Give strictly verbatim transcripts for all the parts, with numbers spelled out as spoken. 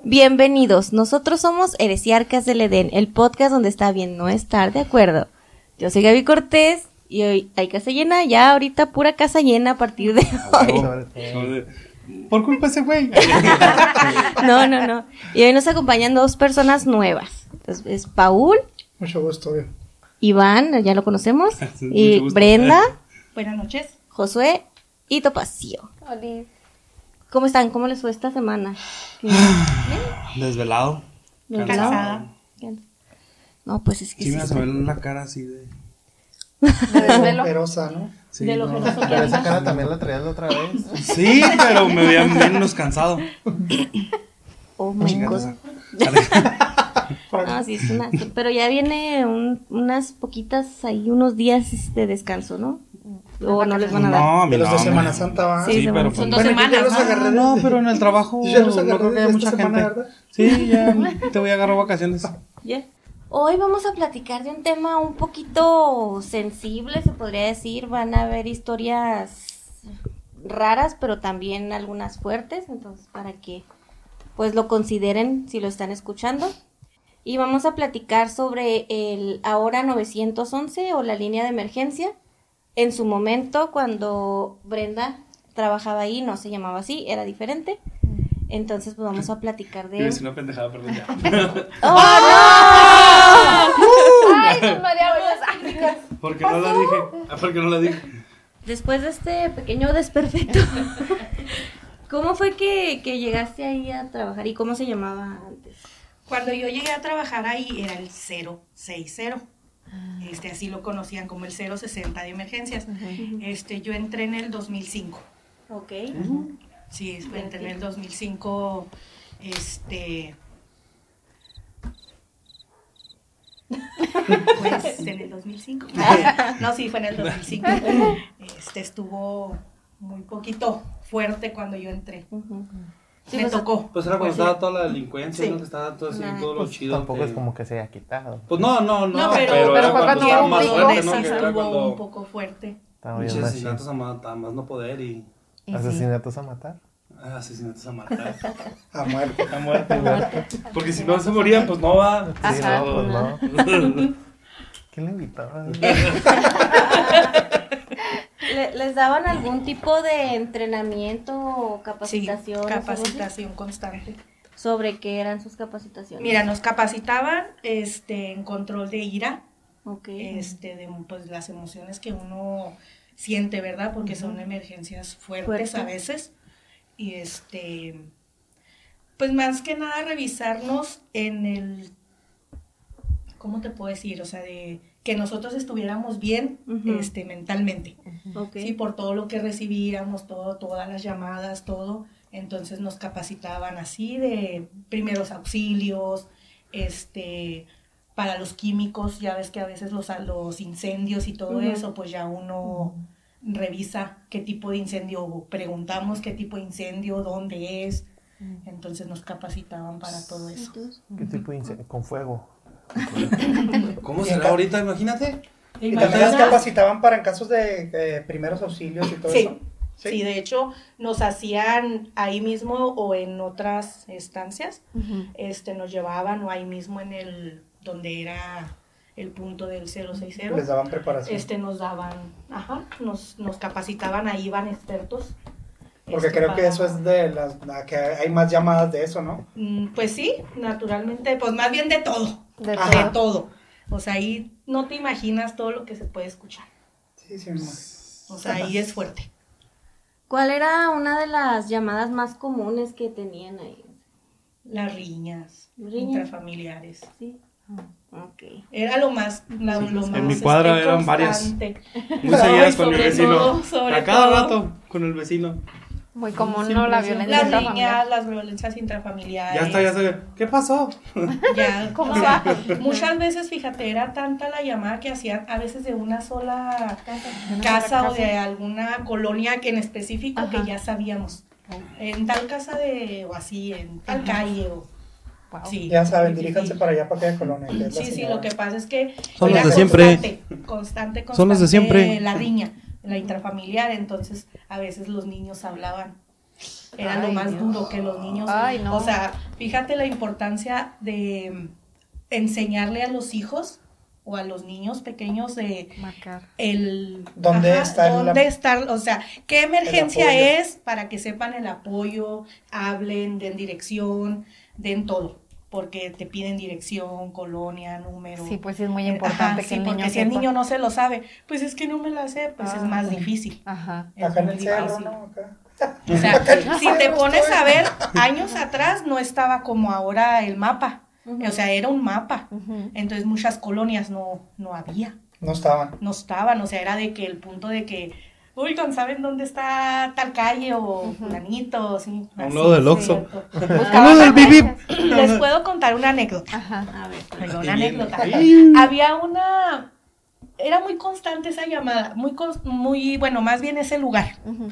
Bienvenidos, nosotros somos Heresiarcas del Edén, el podcast donde está bien no estar de acuerdo. Yo soy Gaby Cortés y hoy hay casa llena, ya ahorita pura casa llena a partir de hoy. Por culpa de ese güey. No, no, no. Y hoy nos acompañan dos personas nuevas. Entonces, es Paul. Mucho gusto. Bien. Iván, ya lo conocemos. Sí, y mucho gusto. Brenda. Buenas noches. Josué y Topacio. Hola. ¿Cómo están? ¿Cómo les fue esta semana? Desvelado. Cansada. No, pues es que Sí, sí me hace ver la cara así de. De desvelo. Perosa, ¿no? Sí, De lo no. que nos Pero esa cara también la traías la otra vez. Sí, pero me veía menos cansado. Oh my God. No, sí, es una... Pero ya viene un, unas poquitas, ahí unos días de descanso, ¿no? O no les van a dar. No, De los de no, Semana me- Santa, ¿va? Sí, Sí, Semana pero Santa. Son dos Bueno, yo ya semanas, los ¿no? agarré No, desde- pero en el trabajo Yo ya los no agarré creo que haya desde mucha esta semana, gente. ¿verdad? Sí, ya te voy a agarrar vacaciones. Yeah. Hoy vamos a platicar de un tema un poquito sensible, se podría decir. Van a haber historias raras, pero también algunas fuertes, entonces para que pues lo consideren si lo están escuchando. Y vamos a platicar sobre el ahora nueve once o la línea de emergencia. En su momento, cuando Brenda trabajaba ahí, no se llamaba así, era diferente. Entonces, pues vamos a platicar de... Es una pendejada, perdón ya. Ay, nos mareamos. ¿Por qué no la dije? Ah, ¿por qué no la dije? Después de este pequeño desperfecto, ¿cómo fue que, que llegaste ahí a trabajar y cómo se llamaba antes? Cuando yo llegué a trabajar ahí era el cero seis cero. Este, así lo conocían como el cero sesenta de emergencias. Este, yo entré en el dos mil cinco. Ok. Sí, entré en el dos mil cinco. Este. Pues en el dos mil cinco. No, sí, fue en el dos mil cinco. Este, estuvo muy poquito fuerte cuando yo entré. Sí, Me pues, tocó. Pues era cuando estaba toda la delincuencia, Sí. ¿no? Que estaba todo así, Ah, todo lo Pues chido. tampoco que- es como que se haya quitado. Pues no, no, no, No, pero, pero- era pero fue cuando cuando estaba hubo más un fuerte, pico, ¿no? sí, Que era estuvo cuando un poco fuerte. Estaba bien muchos machín. asesinatos a, ma- a más no poder y Asesinatos a matar. ah, asesinatos a matar. A muerte. A muerte, güey. Porque si no se morían, pues no va. Sí, Ajá. no, pues no. ¿Quién le invitaba? ¿Le- ¿Les daban algún tipo de entrenamiento o Sí, capacitación? o algo así? capacitación constante. ¿Sobre qué eran sus capacitaciones? Mira, nos capacitaban este, en control de ira, Ok. este, de pues, las emociones que uno siente, ¿verdad? Porque son emergencias fuertes Fuerte. a veces. Y este, pues más que nada revisarnos en el, ¿cómo te puedo decir? O sea, de que nosotros estuviéramos bien Ujú. este, mentalmente. Ok. Sí, por todo lo que recibíamos, todo, todas las llamadas, todo. Entonces nos capacitaban así de primeros auxilios, este, para los químicos, ya ves que a veces los, los incendios y todo Ujú. eso, pues ya uno revisa qué tipo de incendio, preguntamos qué tipo de incendio, dónde es. Entonces nos capacitaban para todo eso. Entonces, ¿Qué tipo de incendio? Con fuego. ¿Cómo será ahorita? Imagínate. Y también las capacitaban para en casos de eh, primeros auxilios y todo Sí. eso. Sí, de hecho nos hacían ahí mismo o en otras estancias, ujú. este, nos llevaban o ahí mismo en el, donde era el punto del cero seis cero, Les daban preparación. este, nos daban, ajá, nos, nos capacitaban, ahí iban expertos. Porque este, creo que para- eso es de las... la que hay más llamadas de eso, ¿no? Mm, Pues sí, naturalmente, pues más bien de todo, De de todo. todo. O sea, ahí no te imaginas todo lo que se puede escuchar. Sí, sí, más. O sea, ahí es fuerte. ¿Cuál era una de las llamadas más comunes que tenían ahí? Las riñas, Riñas. intrafamiliares. Sí. Ok. Era lo más, la- lo más En mi cuadra este, eran varias. constante. Muy seguidas Ay, con mi sobre vecino. todo, sobre A cada todo. rato con el vecino. Muy común, Siempre, ¿no? La siempre. violencia Las intrafamiliar. riñas, las violencias intrafamiliares. Ya está, ya se ve. ¿Qué pasó? Ya, ¿Cómo o sea, va? muchas veces, fíjate, era tanta la llamada que hacían a veces de una sola Una casa sola o de alguna colonia que en específico Ajá. que ya sabíamos. En tal casa de, o así, en tal calle, o Wow. sí. Ya saben, Sí, diríjanse sí. para allá, para aquella colonia. que es la Sí, sí, señora. lo que pasa es que Son los era de siempre. constante, constante, constante Son los de siempre. la riña, la intrafamiliar, entonces a veces los niños hablaban era Ay, lo más Dios. duro que los niños. Ay, no. O sea, fíjate la importancia de enseñarle a los hijos o a los niños pequeños de Marcar. el ¿Dónde está el- dónde estar, o sea, qué emergencia apoyo? es para que sepan el apoyo, hablen, den dirección, den todo, porque te piden dirección, colonia, número. Sí, pues sí es muy Eh, importante ajá, que sí, el niño porque si el sepa. niño no se lo sabe, pues es que no me la sé, pues es Ah. más difícil. Ajá. Es Acá en muy el cerro, difícil. ¿no? Acá. O sea, Acá en el si te cerro pones estoy. a ver, años atrás no estaba como ahora el mapa. Ujú. O sea, era un mapa. Ujú. Entonces muchas colonias no, no había. No estaban. No estaban, o sea, era de que el punto de que, oigan, ¿saben dónde está tal calle o fulanito? Sí, A un así, lado del sí, Oxxo. cierto. Buscaban del Bip Bip. referencias. Les puedo contar una anécdota. Ajá. A ver, pues. Oiga, Aquí una viene. anécdota. Había una, era muy constante esa llamada, muy, cons- muy, bueno, más bien ese lugar. Ujú.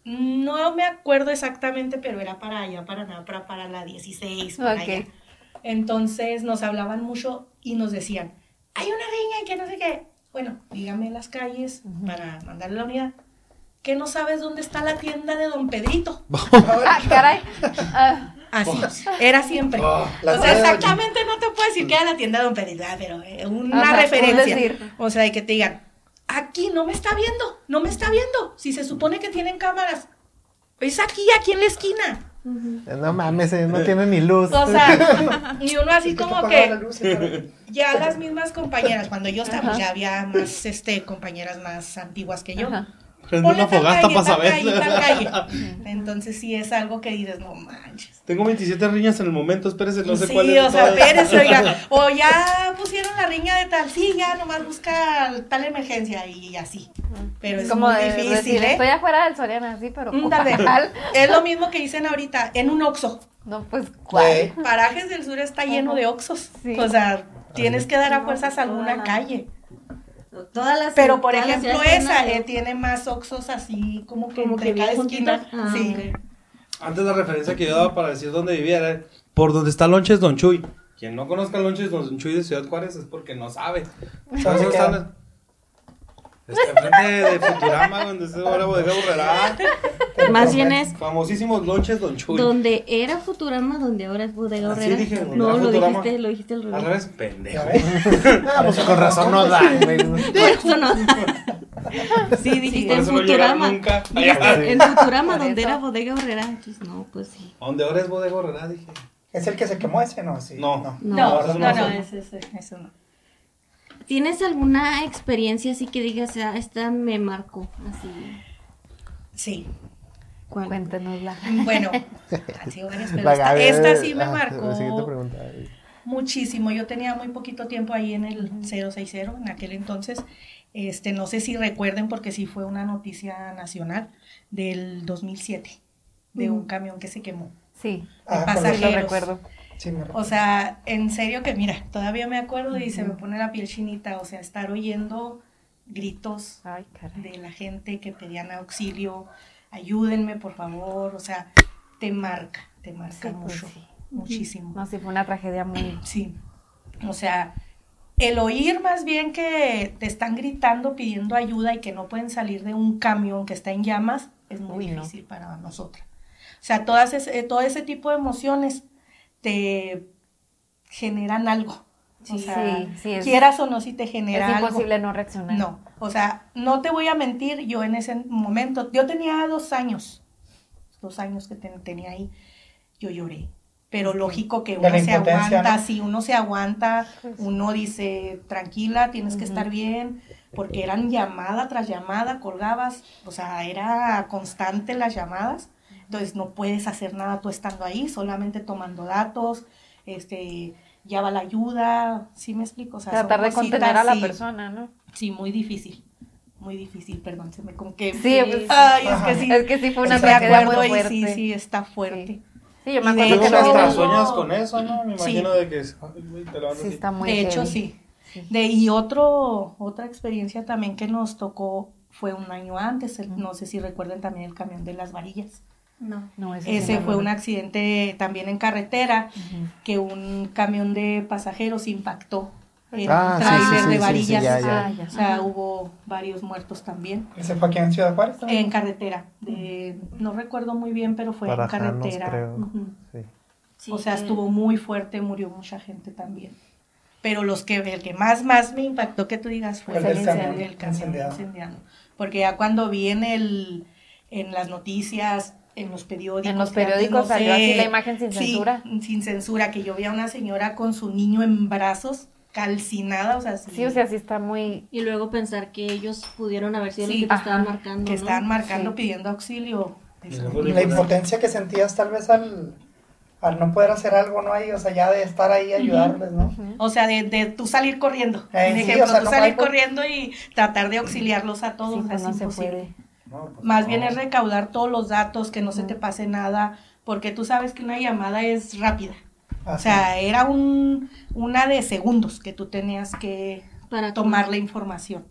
No me acuerdo exactamente, pero era para allá, para nada, para, para la dieciséis, para Ok. allá. Entonces nos hablaban mucho y nos decían, hay una riña y que no sé qué. Bueno, dígame las calles para mandarle la unidad. ¿Qué no sabes dónde está la tienda de Don Pedrito? Ah, caray. Ah, Así, era siempre. Oh, la o sea, tienda de Don- exactamente no te puedo decir que era la tienda de Don Pedrito, ah, pero eh, una Ajá, un referencia. decir. O sea, de que te digan, aquí no me está viendo, no me está viendo. Si se supone que tienen cámaras, es aquí, aquí en la esquina. No mames, eh, no tiene ni luz. O sea, y uno así Es que como tú que apagabas la luz, pero- ya las mismas compañeras, cuando yo estaba, Ajá. ya había más este, compañeras más antiguas que yo. ajá. Prende una Ponle tal fogata calle, para tal saber. calle, tal calle. Entonces sí es algo que dices, no manches. Tengo veintisiete riñas en el momento, espérese, no sé Sí, cuál es. o sea, todas. espérese, oiga, o ya pusieron la riña de tal, sí, ya nomás busca tal emergencia y así. Pero es Como muy de difícil, decir, ¿eh? estoy afuera del Soriana, sí, pero Mm, dale. tal. Es lo mismo que dicen ahorita, en un Oxxo. No, pues, ¿cuál? Eh, Parajes del Sur está lleno Ajá. de Oxxos. Sí. O sea, tienes que dar a No, fuerzas toda alguna la- calle. Todas las, Pero por todas las ejemplo ciudades esa tienen eh, tiene más Oxxos así como que como entre que cada bien esquina. juntitos. Ah, Sí. ok. Antes la referencia que yo daba para decir dónde vivía era por donde está Lonches Don Chuy. Quien no conozca Lonches Don Chuy de Ciudad Juárez es porque no sabe. ¿Dónde ¿Dónde queda? están? Está enfrente de Futurama, donde está ahora Bodega Borrerá. Más bien es Famosísimos Lonches Don Chuy. donde era Futurama, donde ahora es Bodega Así Horrera. dije, donde No, era lo Futurama. dijiste, lo dijiste al Al revés. revés, pendejo. ¿Ya ves? Ah, pues con razón no da, güey. Por eso no. Sí, dijiste Por en eso no llegaron Futurama. nunca. Dijiste en Futurama, Por donde eso. era Bodega Horrera. Entonces, no, pues sí. ¿Dónde ahora es Bodega Borrerá? Dije. ¿Es el que se quemó ese? No, sí. No. No. No, eso no, no no, sé. ese, ese, eso no. ¿Tienes alguna experiencia así que digas, ah, esta me marcó? Así. Sí. ¿Cuál? Cuéntenosla. Bueno, han sido varias, pero La- esta, a ver, esta sí me ah, La siguiente marcó pregunta. muchísimo. Yo tenía muy poquito tiempo ahí en el cero seis cero en aquel entonces. Este, no sé si recuerden porque sí fue una noticia nacional del dos mil siete de un camión que se quemó. Sí, Ah, de con sí los- lo pasajeros. recuerdo. Sí, me O sea, en serio que mira, todavía me acuerdo y se me pone la piel chinita, o sea, estar oyendo gritos Ay, caray. de la gente que pedían auxilio, ayúdenme por favor, o sea, te marca, te marca Sí, pues mucho, sí. muchísimo. No, sí, fue una tragedia muy... Sí, o sea, el oír más bien que te están gritando pidiendo ayuda y que no pueden salir de un camión que está en llamas es muy Uy, no. difícil para nosotras. O sea, todas ese, todo ese tipo de emociones te generan algo. O Sí, sea, sí, sí, es- quieras o no, si te genera Es algo. imposible no reaccionar. No, o sea, no te voy a mentir, yo en ese momento, yo tenía dos años, dos años que ten- tenía ahí, yo lloré. Pero lógico que De la uno se impotencia, aguanta, ¿no? si uno se aguanta, Pues. uno dice, tranquila, tienes que estar bien, porque eran llamada tras llamada, colgabas, o sea, era constante las llamadas, entonces no puedes hacer nada tú estando ahí, solamente tomando datos, este, ya va la ayuda, ¿sí me explico? O sea, son Tratar de cositas, contener a la sí. persona, ¿no? Sí, muy difícil. Muy difícil, perdón, se me como que... Sí, pues, Ay, es ajá. que sí. Es que sí fue una sí me tragedia acuerdo muy y fuerte. sí, sí, está fuerte. Sí, yo me Y de acuerdo Luego que hecho, lo hasta vimos. sueñas con eso, ¿no? Me Sí. imagino de que es- ay, güey, te levantas Sí, así. está muy De hecho, heavy. sí. Sí. De, y otro, otra experiencia también que nos tocó fue un año antes, el- no sé si recuerden también el camión de las varillas. No. No, ese sí Ese no fue lo- un accidente también en carretera, Ujú. que un camión de pasajeros impactó el Ah, sí, tráiler sí, sí, de sí, varillas. sí, ya, ya. Ah, ya. O sea, hubo varios muertos también. ¿Ese fue aquí en Ciudad Juárez? también? En carretera. De, no recuerdo muy bien, pero fue Para en carretera. creo. Ujú. Sí. Sí, O sea, que- estuvo muy fuerte, murió mucha gente también. Pero los que, el que más, más me impactó que tú digas fue El el, del incendio, camión el camión incendiado. incendiando. Porque ya cuando vi en, el, en las noticias, en los periódicos. En los que antes periódicos no salió sé, así la imagen sin sí, censura. sin censura, que yo vi a una señora con su niño en brazos, calcinada, o sea, sí, Sí, o sea, sí está muy... Y luego pensar que ellos pudieron haber sido Sí, los que te ajá, estaban marcando. que ¿no? estaban marcando Sí. pidiendo auxilio. Y luego La impotencia que sentías tal vez al, al no poder hacer algo, ¿no? Ahí, o sea, ya de estar ahí ayudarles, ¿no? O sea, de, de tú salir corriendo. Eh, Un sí, ejemplo, o sea, tú no salir hay por- corriendo y tratar de auxiliarlos a todos. Sí, o sea, pues es no se imposible. puede. No, pues, Más no. bien es recaudar todos los datos, que no se te pase nada, porque tú sabes que una llamada es rápida. O Así sea, era un, una de segundos que tú tenías que Para tomar la información.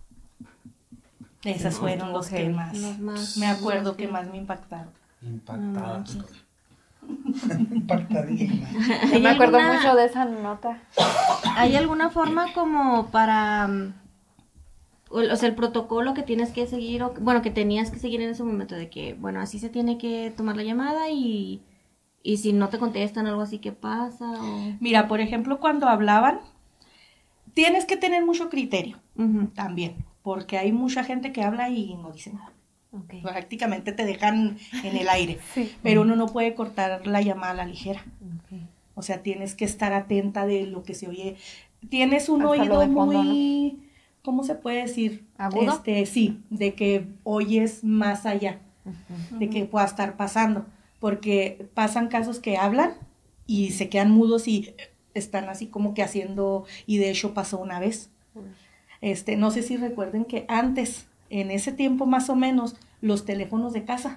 Esas fueron los que heavy. más, Los más- me acuerdo más que que- más me impactaron. Impactada. No, sí. impactadísima. Yo ¿Hay me acuerdo alguna- mucho de esa nota. ¿Hay alguna forma como para, mm, o, o sea, el protocolo que tienes que seguir, o, bueno, que tenías que seguir en ese momento de que, bueno, así se tiene que tomar la llamada y, y si no te contestan algo así, ¿qué pasa? O... Mira, por ejemplo, cuando hablaban, tienes que tener mucho criterio Ujú. también, porque hay mucha gente que habla y no dice nada. Ok. Prácticamente te dejan en el aire, Sí. pero uno no puede cortar la llamada a la ligera. Ok. O sea, tienes que estar atenta de lo que se oye. Tienes un Hasta lo oído de fondo, muy, ¿cómo se puede decir? ¿Agudo? Este, sí, de que oyes más allá, Ujú. de que pueda estar pasando, porque pasan casos que hablan y se quedan mudos y están así como que haciendo, y de hecho pasó una vez. Este, no sé si recuerden que antes, en ese tiempo más o menos, los teléfonos de casa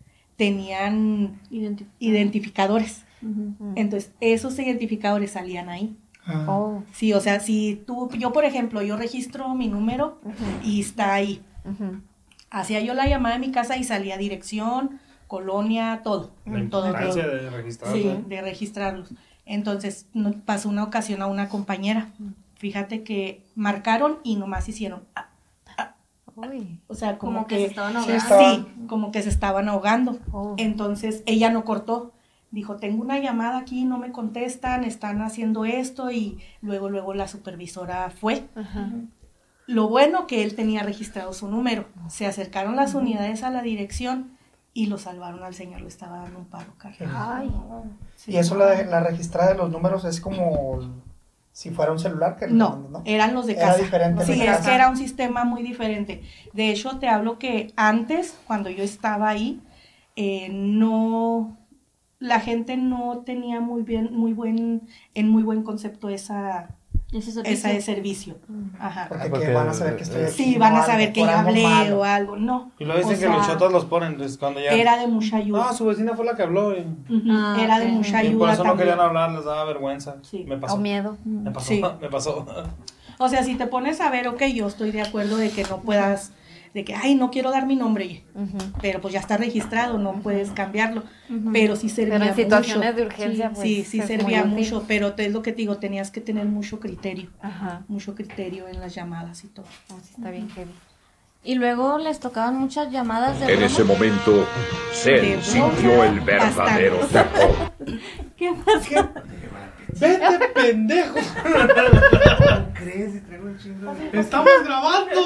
tenían Identif- identificadores. Ujú. Entonces, esos identificadores salían ahí. Ah, Oh. Sí, o sea, si tú, yo por ejemplo, yo registro mi número y está ahí. Ujú. Hacía yo la llamada de mi casa y salía dirección, colonia, todo. La todo, importancia todo. de registrar. Sí, ¿no? de registrarlos. Entonces, no- pasó una ocasión a una compañera. Fíjate que marcaron y nomás hicieron. ah, Uy. O sea, como, Como que se estaban Sí, ahogando. estaban- Sí, como que se estaban ahogando. Oh. Entonces ella no cortó. Dijo, tengo una llamada aquí, no me contestan, están haciendo esto y luego, luego la supervisora fue. Ajá. Lo bueno que él tenía registrado su número. Se acercaron las unidades a la dirección y lo salvaron al señor, le estaba dando un paro cardíaco. Ay. Y eso, la, la registrada de los números, es como si fuera un celular. Que No, eran los de Era casa. diferente Sí, de es casa. que era un sistema muy diferente. De hecho, te hablo que antes, cuando yo estaba ahí, eh, no, la gente no tenía muy bien, muy buen, en muy buen concepto esa, Ese servicio. esa de servicio. Ajá. Porque, Ah, porque- que van a saber que estoy aquí. Sí, van a o saber algo, que por yo algo hablé malo. o algo. No. Y luego dicen O que sea, los chotos los ponen, entonces cuando ya... era de mucha ayuda. No, su vecina fue la que habló y, Ujú, Ah, era de ok. mucha y ayuda por eso no también. querían hablar, les daba vergüenza. Sí. Me pasó. O miedo. Me pasó, Sí. me pasó. O sea, si te pones a ver, ok, yo estoy de acuerdo de que no puedas, de que, ay, no quiero dar mi nombre, Ujú. pero pues ya está registrado, no puedes cambiarlo. Ujú. Pero sí servía Pero en situaciones mucho. de urgencia, Sí, pues, sí, sí es servía muy útil. mucho, pero te- es lo que te digo, tenías que tener mucho criterio, Ajá. mucho criterio en las llamadas y todo. Oh, sí está bien heavy. Y luego les tocaban muchas llamadas de En broma. ese momento, De Cell sintió el verdadero terror. ¿Qué pasó? ¡Vete, pendejo! ¿Crees? Y traigo un chingo de... ¡Estamos grabando!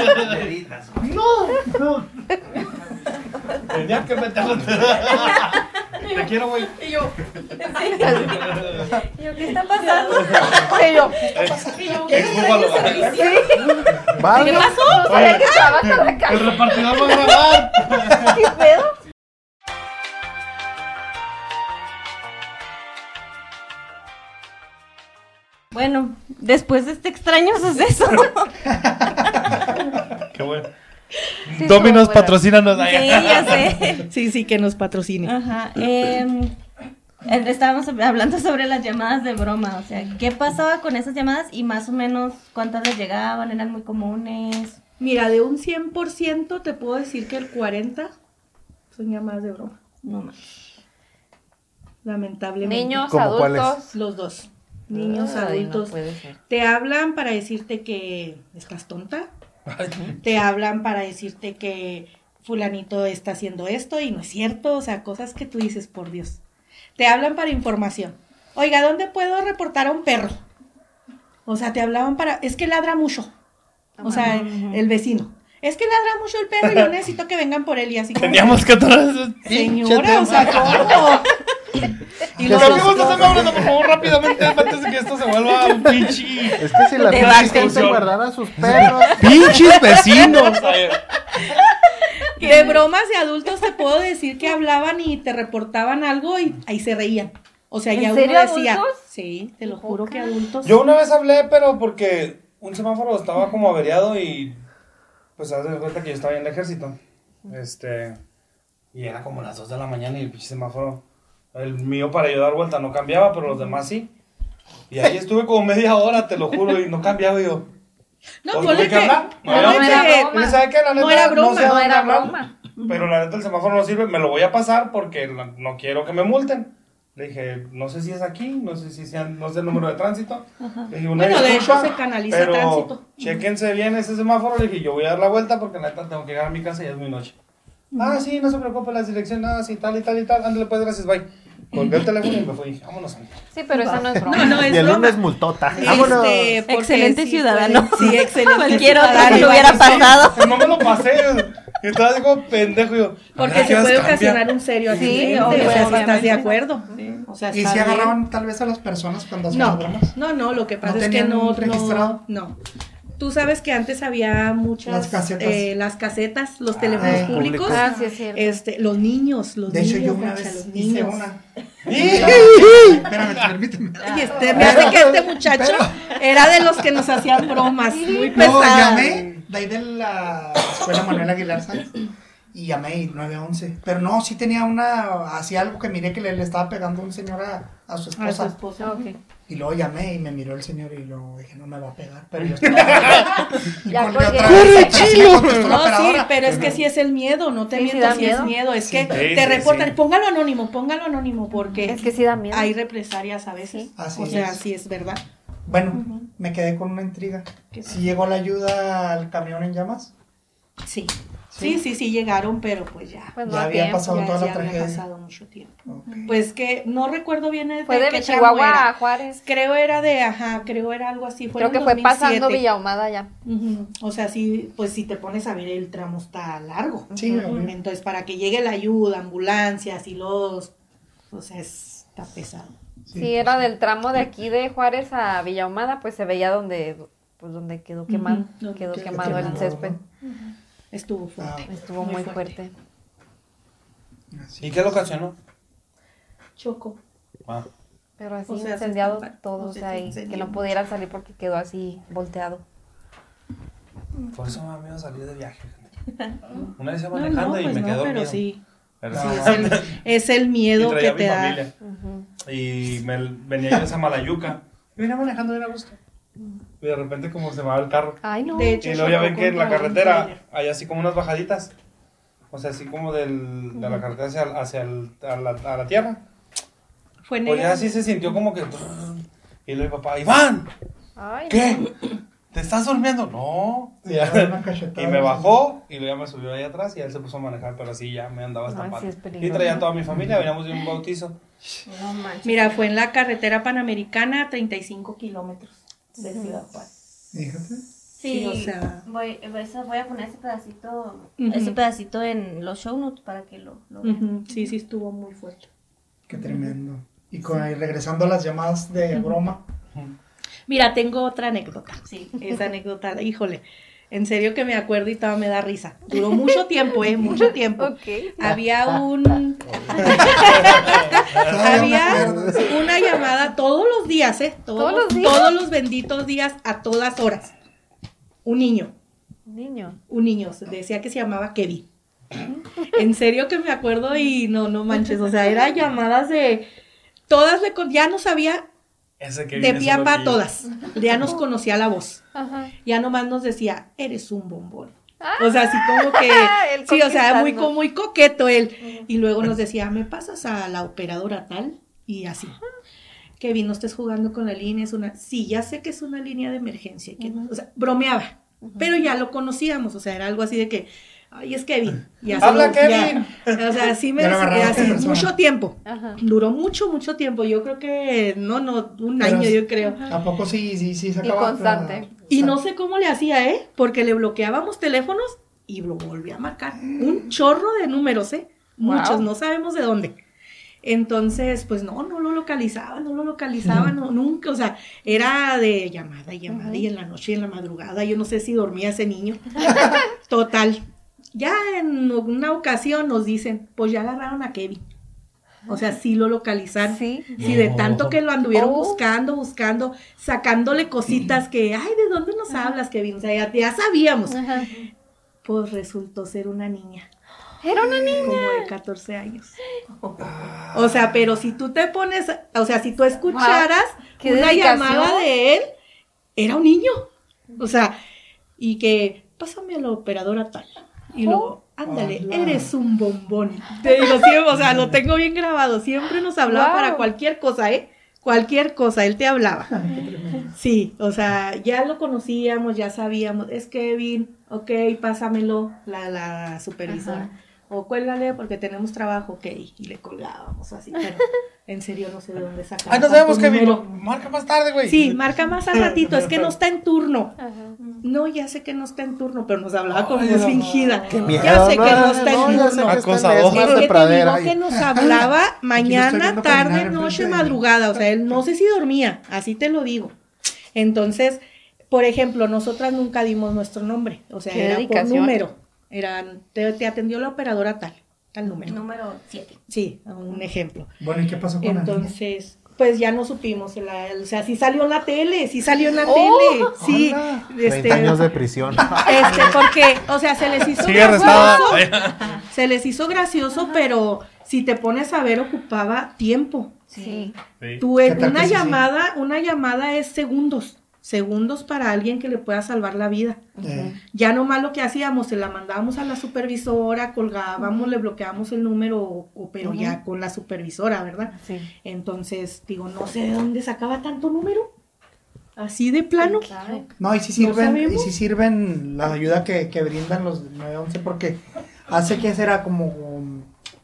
¡No! ¡No! Tenía que meterlo. Te quiero, güey. Y yo, Yo, ¿qué está pasando? Y yo, Ex búfalo. ¿Vale? ¿qué pasó? Sabía que estaba con la cara. El repartidor va a grabar. ¿Qué pedo? Bueno, después de este extraño suceso. Qué bueno. Sí, Dominos, estuvo fuera. patrocínanos. Sí, ya sé. sí, sí, que nos patrocine. Ajá. em, eh, estábamos hablando sobre las llamadas de broma. O sea, ¿qué pasaba con esas llamadas y más o menos cuántas les llegaban? ¿Eran muy comunes? Mira, de un cien por ciento te puedo decir que el cuarenta son llamadas de broma, No más. lamentablemente. Niños, ¿Cómo cuáles? adultos. Los dos. niños, Ay, adultos, no puede ser. te hablan para decirte que estás tonta, te hablan para decirte que fulanito está haciendo esto y no es cierto, o sea, cosas que tú dices, por Dios. Te hablan para información. Oiga, ¿dónde puedo reportar a un perro? O sea, te hablaban para, es que ladra mucho. O sea, el vecino. Es que ladra mucho el perro y yo necesito que vengan por él y así como, Teníamos que atrás. señora, o sea, ¿cómo? Y los Cambiemos de tema, hablando, por favor, rápidamente, antes de que esto se vuelva un pinche. Es que si la De pinche vaca. gente guardara a sus perros. ¡Pinches vecinos! de bromas de adultos te puedo decir que hablaban y te reportaban algo y ahí se reían. O sea, ¿En ya serio, uno decía, adultos? sí, te lo juro que adultos. Yo una vez hablé, pero porque un semáforo estaba como averiado y pues haz de cuenta que yo estaba en el ejército. Este, y era como las dos de la mañana y el pinche semáforo, el mío para yo dar vuelta no cambiaba, pero los demás sí. Y ahí estuve como media hora, te lo juro, y no cambiaba y yo. No, ¿Pues ponle tuve que que, hablar? no, No, no ponle era que- broma. Y ¿sabe qué? La neta, No era broma, sé a no dónde era hablar, broma. Pero la neta el semáforo no sirve, me lo voy a pasar porque no, no quiero que me multen. Le dije, no sé si es aquí, no sé si sea, no sé el número de tránsito. Le dije, una Bueno, de disculpa, hecho se canaliza pero tránsito. chéquense bien ese semáforo. Le dije, yo voy a dar la vuelta porque la neta tengo que llegar a mi casa y ya es muy noche. Ah, sí, no se preocupe, las direcciones, nada, sí, tal y tal y tal. Ándale, pues, gracias, bye. Colgué el teléfono y me fui. Dije, vámonos, amigo. Sí, pero eso no es broma. No, no es Y el broma. lunes multota. Vámonos. Este, porque Excelente sí ciudadano. puede- Sí, excelente Cualquier otro ciudadano. que hubiera pasado. Pues no me lo pasé. Y estaba así como pendejo. Y yo, Porque "Ah, se ¿qué vas puede a cambiar?" ocasionar un serio Sí, accidente. o obvio, sea, si estás de obviamente. acuerdo. O sea, Y si está bien. agarraban tal vez a las personas cuando hacían No, las bromas. no, no, lo que pasa ¿No es que tenían no, registrado? no, no. Tú sabes que antes había muchas, Las casetas. eh, las casetas, los teléfonos eh, públicos, Ah, sí, es cierto. este, los niños, los De hecho, niños, yo una Gacha, vez los hice niños. una. ¡Sí! Espérame, permíteme. Y este, me hace que este muchacho era de los que nos hacían bromas muy No, pesadas. llamé de ahí de la escuela Manuel Aguilar Sáenz y llamé y nueve once. Pero no, sí tenía una, hacía algo que miré que le, le estaba pegando un señor a, a su A su esposa. esposa. Ok. Y luego llamé y me miró el señor y luego dije, no me va a pegar. Pero yo estaba. Y Ya colgué colgué. otra vez, pero sí me contestó la No, sí, operadora. pero es que sí es el miedo, no te Sí, sí miento, da sí es miedo. miedo, es que Sí. Sí, te sí, reportan, sí. póngalo anónimo, póngalo anónimo, porque Es que sí da miedo. hay represalias a veces, Sí. Así o sea, es. sí es verdad. Bueno, me quedé con una intriga. ¿Qué Si llegó la ayuda al camión en llamas. Sí, sí, sí, sí llegaron, pero pues ya, Pues no Ya a había tiempo. pasado ya, toda la ya había tragedia. pasado mucho tiempo. Ok. Pues que no recuerdo bien de, Fue de qué tramo Chihuahua era. a Juárez. Creo era de, ajá, creo era algo así. Fue Creo en que el fue dos mil siete. pasando Villa Ahumada ya. Ujú. O sea, sí, pues si te pones a ver el tramo está largo. Sí, obvio. Entonces, para que llegue la ayuda, ambulancias y los, o sea, es- está pesado. Sí. Sí, era del tramo de aquí de Juárez a Villa Ahumada, pues se veía donde, pues donde quedó quemado, Ujú, donde quedó quedó quemado el quemado, césped. Estuvo fuerte. Ah, Estuvo muy, fuerte. ¿Y qué lo ocasionó? Choco. Ah. Pero así O sea, se incendiado estampa- todo, o o sea, sea, se y que incendió no mucho. pudieran salir porque quedó así volteado. Por eso me da miedo salir de viaje. gente. Una vez iba No, manejando no, y pues me no, quedé pero dormido. sí. Pero Sí, sí. es el, es el Y miedo traía que a mi te da. familia. Ujú. Y me venía yo a esa Malayuca. Y venía manejando bien a gusto. Y de repente como se me va el carro. Ay, no. De hecho, Y luego ya chocó ven que en la contra un carretera trailer. hay así como unas bajaditas. O sea, así como del, de la carretera hacia, hacia el- a, la, a la tierra. Fue Pues negro. ya así se sintió como que... Y luego mi papá, Iván, Ay, ¿qué? ¿Te estás durmiendo? No. Y, ya- Una cachetada. y me bajó y luego ya me subió ahí atrás y él se puso a manejar, pero así ya me andaba Ay, estampando. sí es y peligroso. traía a toda mi familia, veníamos de un bautizo. no manches. Mira, fue en la carretera panamericana a treinta y cinco kilómetros de Ciudad Juárez. Fíjate. Sí, Sí, o sea- voy, eso voy a poner ese pedacito, Ujú. ese pedacito en los show notes para que lo, lo vean. Ujú, sí, sí, estuvo muy fuerte. Qué tremendo. Y, con, y regresando a las llamadas de broma. Mira, tengo otra anécdota. Sí. Esa anécdota, híjole, en serio que me acuerdo y todavía me da risa. Duró mucho tiempo, ¿eh? Mucho tiempo. Ok. Había un... Todavía me Había acuerdo. una llamada todos los días, ¿eh? Todos, ¿Todos los días? todos los benditos días, a todas horas. Un niño, Niño. un niño, se decía que se llamaba Kevin. En serio que me acuerdo y no, no manches, o sea, eran llamadas de... Todas le... con- Ya no sabía Ese que de viene pie a solo pa aquí. todas. Ya nos conocía la voz. Ajá. Ya nomás nos decía, eres un bombón. O sea, así como que, Él sí, o sea, muy, conquistando. co- muy coqueto él. Y luego nos decía, ¿me pasas a la operadora tal? Y así. Kevin, no estés jugando con la línea, es una, sí, ya sé que es una línea de emergencia, que, uh-huh. o sea, bromeaba, uh-huh. pero ya lo conocíamos, o sea, era algo así de que, ay, es Kevin. Ya ¡Habla, lo, Kevin! Ya, o sea, sí me así, mucho tiempo. Ajá. Duró mucho, mucho tiempo. Yo creo que, no, no, un pero año, yo creo. ¿A poco sí, sí, sí se acaba? Y constante. Y no sé cómo le hacía, ¿eh? Porque le bloqueábamos teléfonos y lo volvía a marcar. Un chorro de números, ¿eh? Muchos, wow. No sabemos de dónde. Entonces, pues no, no lo localizaba, no lo localizaba, no, nunca, o sea, era de llamada y llamada, uh-huh. y en la noche y en la madrugada, yo no sé si dormía ese niño. Total. Ya en una ocasión nos dicen, pues ya agarraron a Kevin. O sea, sí lo localizaron. Sí. Sí, de tanto que lo anduvieron oh. buscando, buscando, sacándole cositas que, ay, ¿de dónde nos uh-huh. hablas, Kevin? O sea, ya, ya sabíamos. Uh-huh. Pues resultó ser una niña. Era una niña. Como de catorce años. O sea, pero si tú te pones, o sea, si tú escucharas wow. una llamada de él, era un niño. O sea, y que, pásame a la operadora tal. Y luego, ándale, oh, eres un bombón. Te digo, siempre, o sea, lo tengo bien grabado. Siempre nos hablaba wow. para cualquier cosa, ¿eh? Cualquier cosa, él te hablaba. Sí, o sea, ya lo conocíamos, ya sabíamos. Es Kevin, ok, pásamelo, la, la supervisora. Ajá. O cuélgale porque tenemos trabajo, ok. Y le colgábamos así, pero en serio no sé de dónde sacar. Ah, no sabemos, Kevin. Marca más tarde, güey. Sí, marca más al ratito, es que no está en turno. Ajá. No, ya sé que no está en turno, pero nos hablaba como voz fingida. Qué miedo, ya sé no, que no está no, en no, turno. Acosador. Es que te digo que nos hablaba mañana, tarde, noche, madrugada. O sea, él no sé si dormía, así te lo digo. Entonces, por ejemplo, nosotras nunca dimos nuestro nombre. O sea, era por número. Eran, te, te atendió la operadora tal, tal número. Número siete. Sí, un ejemplo. Bueno, ¿y qué pasó con Entonces, pues ya no supimos, la, o sea, sí salió en la tele, sí salió en la oh, tele, sí. Este, treinta años de prisión. Este, porque, o sea, se les hizo sí, gracioso, se les hizo gracioso, ajá. pero si te pones a ver, ocupaba tiempo. Sí. sí. Tú, una llamada, sí? una llamada es segundos. Segundos para alguien que le pueda salvar la vida. Uh-huh. Ya nomás lo que hacíamos, se la mandábamos a la supervisora, colgábamos, uh-huh. le bloqueábamos el número, o, o, pero uh-huh. ya con la supervisora, ¿verdad? Sí. Entonces, digo, no sé de dónde sacaba tanto número. Así de plano. No, y si sirven, ¿no y si sirven la ayuda que, que brindan los nueve once, porque hace que será como,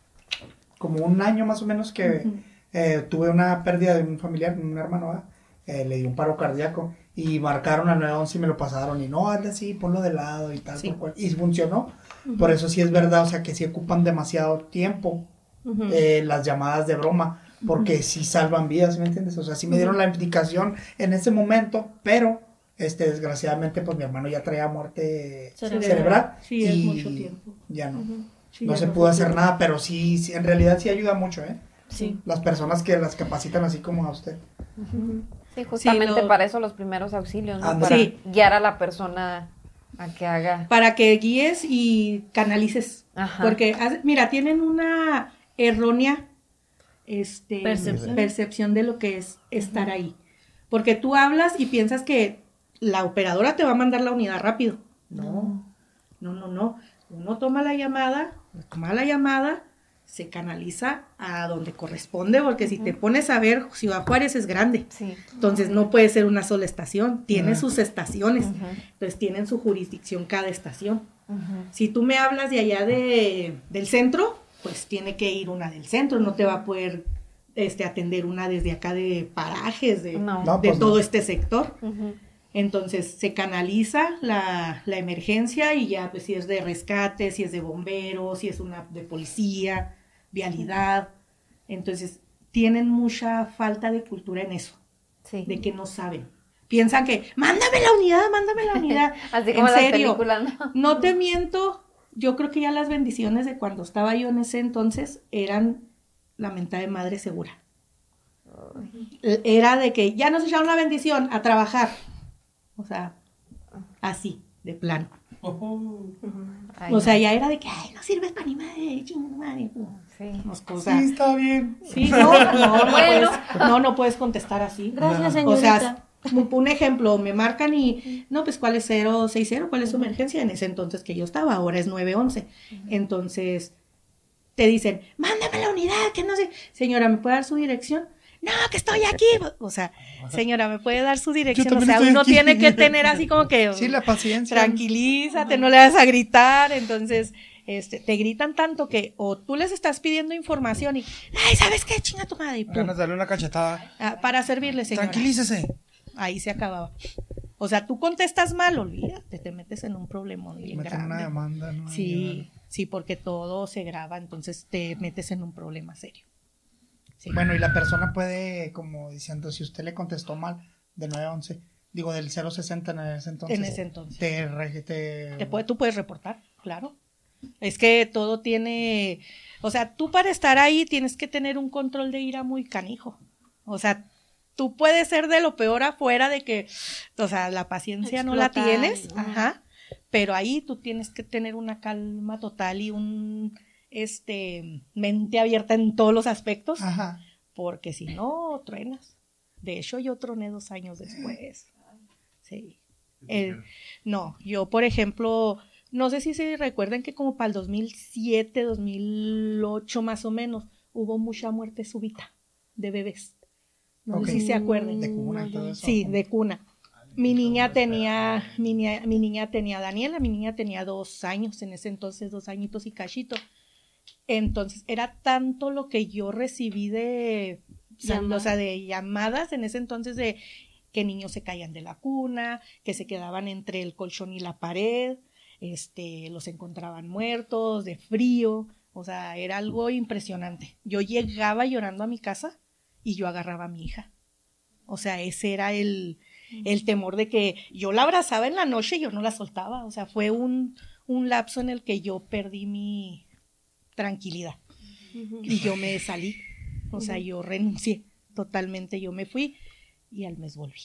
como un año más o menos que uh-huh. eh, tuve una pérdida de un familiar, un hermano, eh, le dio un paro cardíaco. Y marcaron al nueve once y me lo pasaron. Y no, hazle así, ponlo de lado y tal. Sí. Por cual, y funcionó. Uh-huh. Por eso sí es verdad, o sea, que sí ocupan demasiado tiempo uh-huh. eh, las llamadas de broma. Porque uh-huh. sí salvan vidas, ¿me entiendes? O sea, sí me dieron uh-huh. la indicación en ese momento, pero este desgraciadamente, pues mi hermano ya traía muerte cerebral. cerebral sí, y es mucho tiempo. Ya no. Uh-huh. Sí, no ya se no pudo hacer tiempo. Nada, pero sí, sí, en realidad sí ayuda mucho, ¿eh? Sí. Las personas que las capacitan así como a usted. Uh-huh. Sí, justamente sí, lo... para eso los primeros auxilios, ¿no? Para sí. guiar a la persona a que haga. Para que guíes y canalices. Ajá. Porque, mira, tienen una errónea este, percepción. percepción de lo que es estar uh-huh. ahí. Porque tú hablas y piensas que la operadora te va a mandar la unidad rápido. No, no, no, no. Uno toma la llamada, toma la llamada, se canaliza a donde corresponde, porque uh-huh. si te pones a ver, Ciudad Juárez es grande, sí. entonces no puede ser una sola estación, tiene uh-huh. sus estaciones, uh-huh. entonces tienen su jurisdicción cada estación. Uh-huh. Si tú me hablas de allá de, del centro, pues tiene que ir una del centro, no te va a poder este, atender una desde acá de Parajes, de, no. No, pues de todo no. este sector. Uh-huh. Entonces se canaliza la, la emergencia y ya pues si es de rescate, si es de bomberos, si es una de policía, vialidad. Entonces tienen mucha falta de cultura en eso, sí. de que no saben. Piensan que, mándame la unidad, mándame la unidad. Así como en serio, las películas, ¿no? No te miento, yo creo que ya las bendiciones de cuando estaba yo en ese entonces eran la mentada de madre segura. Ay. Era de que ya nos echaron la bendición a trabajar. O sea, así, de plano. Uh-huh. O sea, ya era de que, ay, no sirves para ni madre, madre. Sí. O sea, sí, está bien. Sí, no, no, no, bueno. puedes, no, no puedes contestar así. Gracias, señorita. O sea, un ejemplo, me marcan y, no, pues, ¿cuál es cero seis cero? ¿Cuál es su emergencia? En ese entonces que yo estaba, ahora es nueve once. Entonces, te dicen, mándame la unidad, que no sé. Señora, ¿me puede dar su dirección? no, que estoy aquí. O sea, señora, ¿me puede dar su dirección? O sea, uno aquí. Tiene que tener así como que... Sí, la paciencia. Tranquilízate, no le vas a gritar. Entonces, este, te gritan tanto que o tú les estás pidiendo información y, ay, ¿sabes qué? Chinga tu madre. Y pum. Ganas de darle una cachetada. Ah, para servirle, señora. Tranquilícese. Ahí se acababa. O sea, tú contestas mal, olvídate, te metes en un problemón bien Meten grande. una demanda, ¿no? Sí, sí, porque todo se graba, entonces te metes en un problema serio. Sí. Bueno, y la persona puede, como diciendo, si usted le contestó mal, de nueve a once, digo, del cero sesenta en ese entonces. En ese entonces. Te, re- te... Te puede, tú puedes reportar, claro. Es que todo tiene, o sea, tú para estar ahí tienes que tener un control de ira muy canijo. O sea, tú puedes ser de lo peor afuera de que, o sea, la paciencia Explotar, no la tienes, ¿no? Ajá, pero ahí tú tienes que tener una calma total y un, este, mente abierta en todos los aspectos, Ajá. porque si no, truenas. De hecho, yo troné dos años después. Sí. El, no, yo, por ejemplo, no sé si se recuerdan que como para el dos mil siete, dos mil ocho más o menos, hubo mucha muerte súbita de bebés. No okay. sé si se acuerdan. De cuna y todo eso. Sí, de cuna. Mi niña tenía, mi niña, mi niña tenía Daniela, mi niña tenía dos años, en ese entonces dos añitos y cachito. Entonces, era tanto lo que yo recibí de, o sea, de llamadas en ese entonces de que niños se caían de la cuna, que se quedaban entre el colchón y la pared, este, los encontraban muertos, de frío, o sea, era algo impresionante. Yo llegaba llorando a mi casa y yo agarraba a mi hija. O sea, ese era el, el temor de que yo la abrazaba en la noche y yo no la soltaba. O sea, fue un, un lapso en el que yo perdí mi tranquilidad. Uh-huh. Y yo me salí. O sea, yo renuncié totalmente. Yo me fui y al mes volví.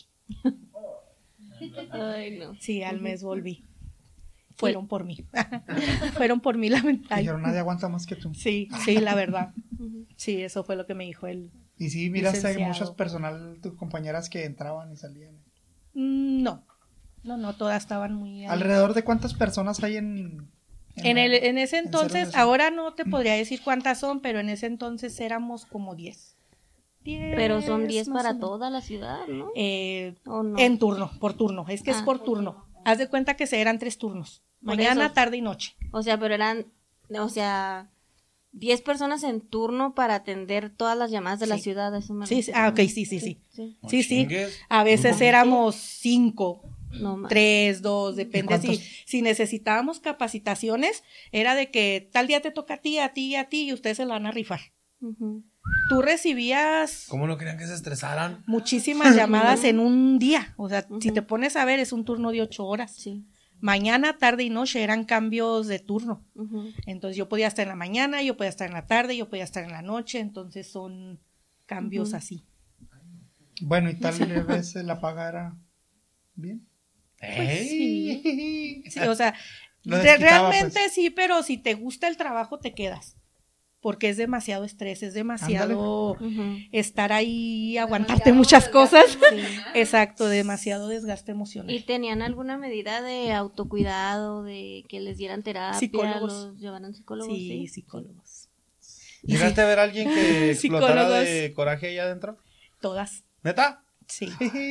Ay, no. Sí, al mes volví. Fueron por mí. Fueron por mí, lamentablemente. Dijeron, nadie aguanta más que tú. Sí, sí, la verdad. Sí, eso fue lo que me dijo él. Y sí, miraste, hay muchas personal, tus compañeras que entraban y salían. Mm, no, no, no, todas estaban muy... ¿Alrededor de cuántas personas hay en...? En, en, el, en ese entonces, en ahora no te podría decir cuántas son, pero en ese entonces éramos como diez. diez pero son diez para toda la ciudad, ¿no? Eh, ¿O no? En turno, por turno, es que ah, es por turno. Haz de cuenta que se eran tres turnos, mañana, eso, tarde y noche. O sea, pero eran, o sea... diez personas en turno para atender todas las llamadas de sí. la ciudad. Eso me sí, sí, ah, ok, sí, sí, sí. Sí, sí, sí. A veces éramos cinco, no, tres, dos, depende. Si, si necesitábamos capacitaciones, era de que tal día te toca a ti, a ti y a ti, y ustedes se la van a rifar. Uh-huh. Tú recibías... ¿Cómo no querían que se estresaran? Muchísimas llamadas en un día. O sea, uh-huh. si te pones a ver, es un turno de ocho horas. Sí. Mañana, tarde y noche eran cambios de turno. Uh-huh. Entonces yo podía estar en la mañana, yo podía estar en la tarde, yo podía estar en la noche, entonces son cambios uh-huh. así. Bueno, y tal vez la paga era bien. Pues sí. sí, o sea, de, realmente pues. Sí, pero si te gusta el trabajo te quedas. Porque es demasiado estrés, es demasiado uh-huh. estar ahí, aguantarte demasiado muchas cosas. Sí. Exacto, demasiado desgaste emocional. ¿Y tenían alguna medida de autocuidado, de que les dieran terapia, psicólogos. los llevaran psicólogos? Sí, sí. psicólogos. ¿Llegaste sí. a ver a alguien que explotara de coraje ahí adentro? Todas. ¿Neta? Sí.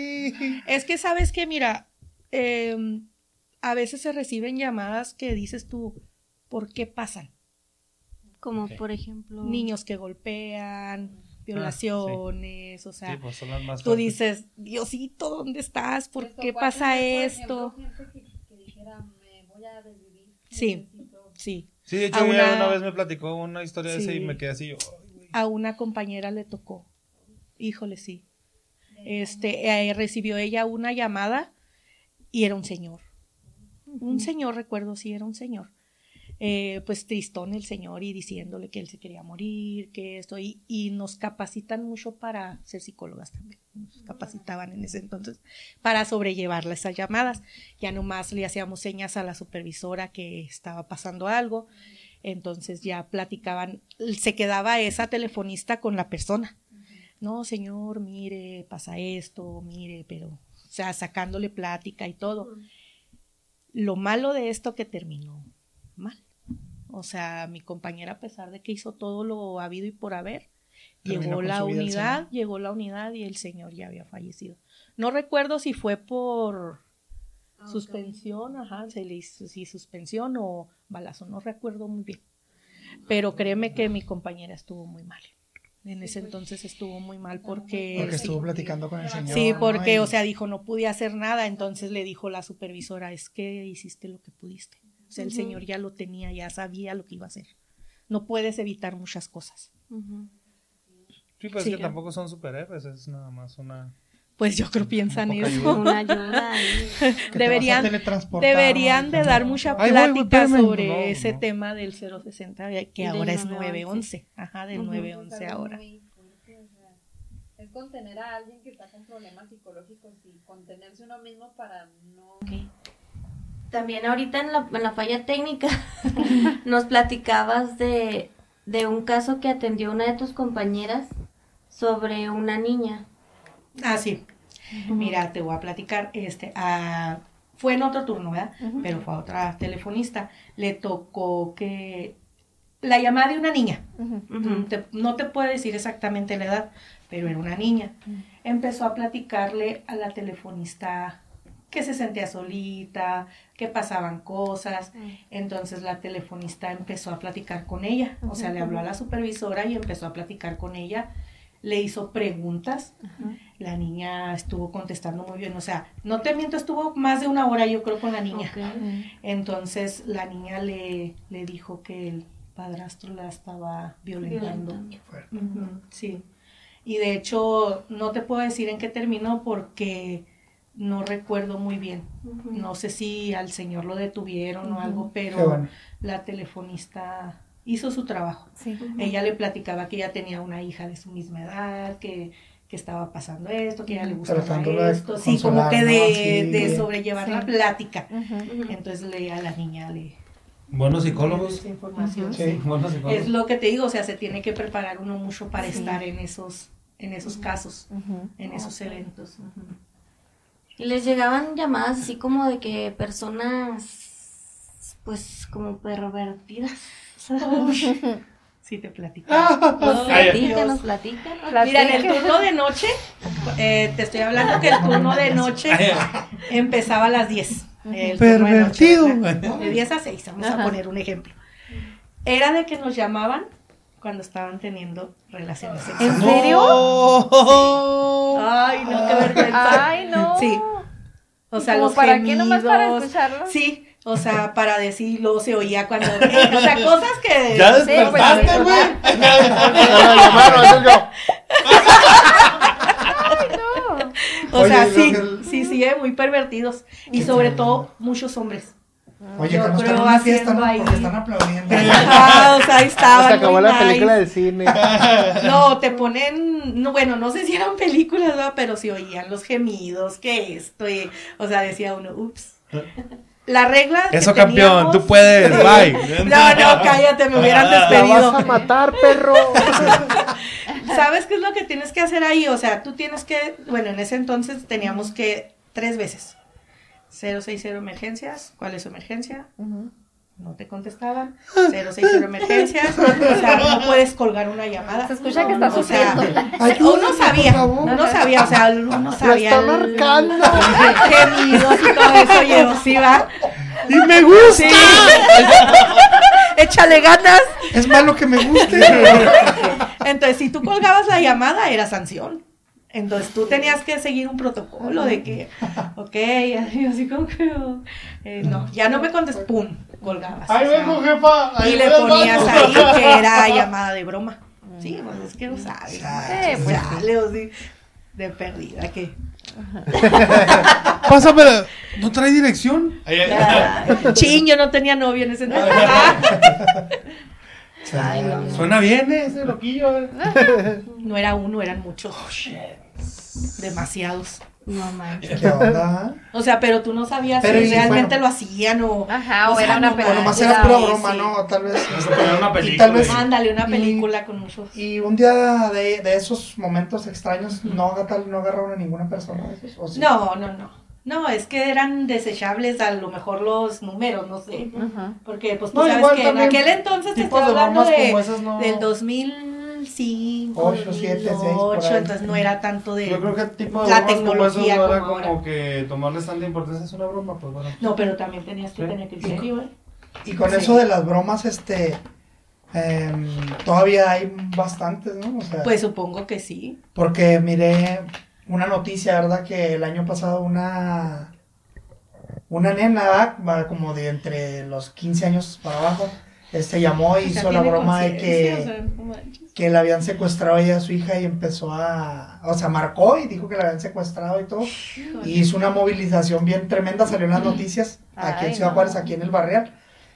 Es que sabes que, mira, eh, a veces se reciben llamadas que dices tú, ¿por qué pasan? Como okay. por ejemplo... Niños que golpean, violaciones, ah, sí. o sea, sí, pues son las más tú dices, Diosito, ¿dónde estás? ¿Por qué pasa esto? Por ejemplo, gente que, que dijera, me voy a desvivir. Sí, sí. Sí, de hecho, una... una vez me platicó una historia sí. de esa y me quedé así yo. Ay, a una compañera le tocó, híjole, sí. Este, eh, recibió ella una llamada y era un señor. Uh-huh. Un señor, recuerdo, sí, era un señor. Eh, pues tristón el señor y diciéndole que él se quería morir, que esto, y, y nos capacitan mucho para ser psicólogas también, nos capacitaban en ese entonces para sobrellevar esas llamadas, ya nomás le hacíamos señas a la supervisora que estaba pasando algo, entonces ya platicaban, se quedaba esa telefonista con la persona, no señor, mire, pasa esto, mire, pero, o sea, sacándole plática y todo. Lo malo de esto que terminó mal. O sea, mi compañera, a pesar de que hizo todo lo habido y por haber, Llegó la unidad, llegó la unidad y el señor ya había fallecido. No recuerdo si fue por okay. suspensión, ajá, se le hizo, si suspensión o balazo, no recuerdo muy bien. Pero créeme que mi compañera estuvo muy mal. En ese entonces estuvo muy mal porque... Porque estuvo platicando con el señor. Sí, porque, ¿no? y... o sea, dijo, no pude hacer nada, entonces le dijo la supervisora, es que hiciste lo que pudiste. O sea, el uh-huh. señor ya lo tenía, ya sabía lo que iba a hacer. No puedes evitar muchas cosas. Uh-huh. Sí, pues sí, es que tampoco son superhéroes, es nada más una... Pues yo creo piensan eso. Ayuda. Una ayuda. deberían deberían de dar mucha plática Ay, voy, sobre no, ese no. tema del cero sesenta, que del ahora es nueve once. Ajá, del uh-huh. nueve once ahora. Fuerte, o sea, es contener a alguien que está con problemas psicológicos y contenerse uno mismo para no... Okay. También ahorita en la, en la falla técnica nos platicabas de, de un caso que atendió una de tus compañeras sobre una niña. Ah, sí. Uh-huh. Mira, te voy a platicar. Este, uh, fue en otro turno, ¿verdad? Uh-huh. Pero fue a otra telefonista. Le tocó que la llamada de una niña. Uh-huh. Uh-huh. Te, no te puedo decir exactamente la edad, pero era una niña. Uh-huh. Empezó a platicarle a la telefonista que se sentía solita, que pasaban cosas. Uh-huh. Entonces la telefonista empezó a platicar con ella. Uh-huh. O sea, le habló a la supervisora y empezó a platicar con ella. Le hizo preguntas, uh-huh. La niña estuvo contestando muy bien, o sea, no te miento, estuvo más de una hora yo creo con la niña. Okay. Entonces la niña le, le dijo que el padrastro la estaba violentando. violentando. Uh-huh. Sí, y de hecho no te puedo decir en qué terminó porque no recuerdo muy bien. Uh-huh. No sé si al señor lo detuvieron uh-huh. o algo, pero bueno. La telefonista... hizo su trabajo. Sí. Uh-huh. Ella le platicaba que ella tenía una hija de su misma edad, que, que estaba pasando esto, que a ella le gustaba esto, sí, como que de, ¿no? sí, de sobrellevar sí. la plática. Uh-huh. Entonces le, a la niña le... Buenos psicólogos. Esa información, uh-huh. sí. Sí. Buenos psicólogos. Es lo que te digo, o sea, se tiene que preparar uno mucho para sí. estar en esos, en esos uh-huh. casos, uh-huh. en esos okay. eventos. Uh-huh. Y les llegaban llamadas así como de que personas, pues, como pervertidas. Sí, te platicaba. Nos platican, nos platican. Mira, en el turno de noche, eh, te estoy hablando que el turno de noche empezaba a las diez. El Pervertido. De, noche, de diez a seis, vamos Ajá. a poner un ejemplo. Era de que nos llamaban cuando estaban teniendo relaciones sexuales. ¿En serio? Sí. Ay, no, qué vergüenza. Ay, no. Sí. O sea, los ¿para gemidos, qué nomás para escucharlo? Sí. O sea, para decirlo, se oía cuando... Eh, o sea, cosas que... ¡Ya despertaste, güey! ¡Ay, no! O Oye, sea, sí, que... sí, sí, eh, muy pervertidos. Y sobre todo, muchos hombres. Oye, que no están en una fiesta, ¿no? Porque están aplaudiendo. Ah, o sea, ahí estaban. Se acabó la nice. película del cine. No, te ponen... No, bueno, no sé si eran películas, ¿no? Pero se oían los gemidos, que esto, y... O sea, decía uno, ups... La regla Eso, que campeón, teníamos... tú puedes, bye. No, no, cállate, me hubieran despedido. La vas a matar, perro. ¿Sabes qué es lo que tienes que hacer ahí? O sea, tú tienes que... Bueno, en ese entonces teníamos que... Tres veces. cero seis cero emergencias. ¿Cuál es su emergencia? Uh-huh. No te contestaban. cero seis cero emergencias. O sea, no puedes colgar una llamada. Se escucha no, que está o sea, sufriendo. Uno sabía, uno sabía, o sea, uno sabía. Lo está marcando. Gemidos y todo eso llevo, ¿sí va? ¡Y me gusta! Sí. Échale ganas. Es malo que me guste. Entonces, si tú colgabas la llamada, era sanción. Entonces, tú tenías que seguir un protocolo de que, ok, así como que, eh, no, ya no me contestas, pum, colgabas. ¡Ahí vengo, jefa! Ahí y le ponías ahí que era llamada de broma. Sí, pues es que no sabes. Sí, pues sale, o sí, de perdida, que... Pásame, ¿no trae dirección? Chin, yo no tenía novio en ese entonces. Ay, no. Suena bien ese loquillo. No era uno, eran muchos. Oh, shit. Demasiados. No manches. ¿Qué onda? O sea, pero tú no sabías pero si realmente bueno. lo hacían o... Ajá, o, o era sea, una no, película. O nomás era pura broma, sí. ¿no? Tal vez... Una película. Y tal vez... Ándale, una película y, con muchos... Y un día de, de esos momentos extraños, ¿no, no agarraron a ninguna persona de esos? ¿O sí? No, no, no. No, es que eran desechables a lo mejor los números, no sé. Uh-huh. Porque pues tú no, sabes que en aquel entonces te estoy hablando de, de no... del dos mil el cinco, Ocho, siete, seis, por ocho, ahí. entonces no era tanto de Yo creo que el tipo de la bromas como eso tecnología no era como como ahora. que tomarles tanta importancia, es una broma, pues bueno. No, pero también tenías que Sí. tener criterio, ¿eh? Y con Sí. eso de las bromas, este, em, todavía hay bastantes, ¿no? O sea, Pues supongo que sí. porque miré una noticia, ¿verdad? Que el año pasado una, una nena, ¿verdad? Va como de entre los quince años para abajo, este llamó y O sea, hizo la tiene broma de conciencia, que, o sea, no manches. que le habían secuestrado a ella a su hija y empezó a, o sea, marcó y dijo que la habían secuestrado y todo. Y hizo una movilización bien tremenda, salió en las noticias, aquí Ay, en Ciudad no. Juárez, aquí en el Barrial,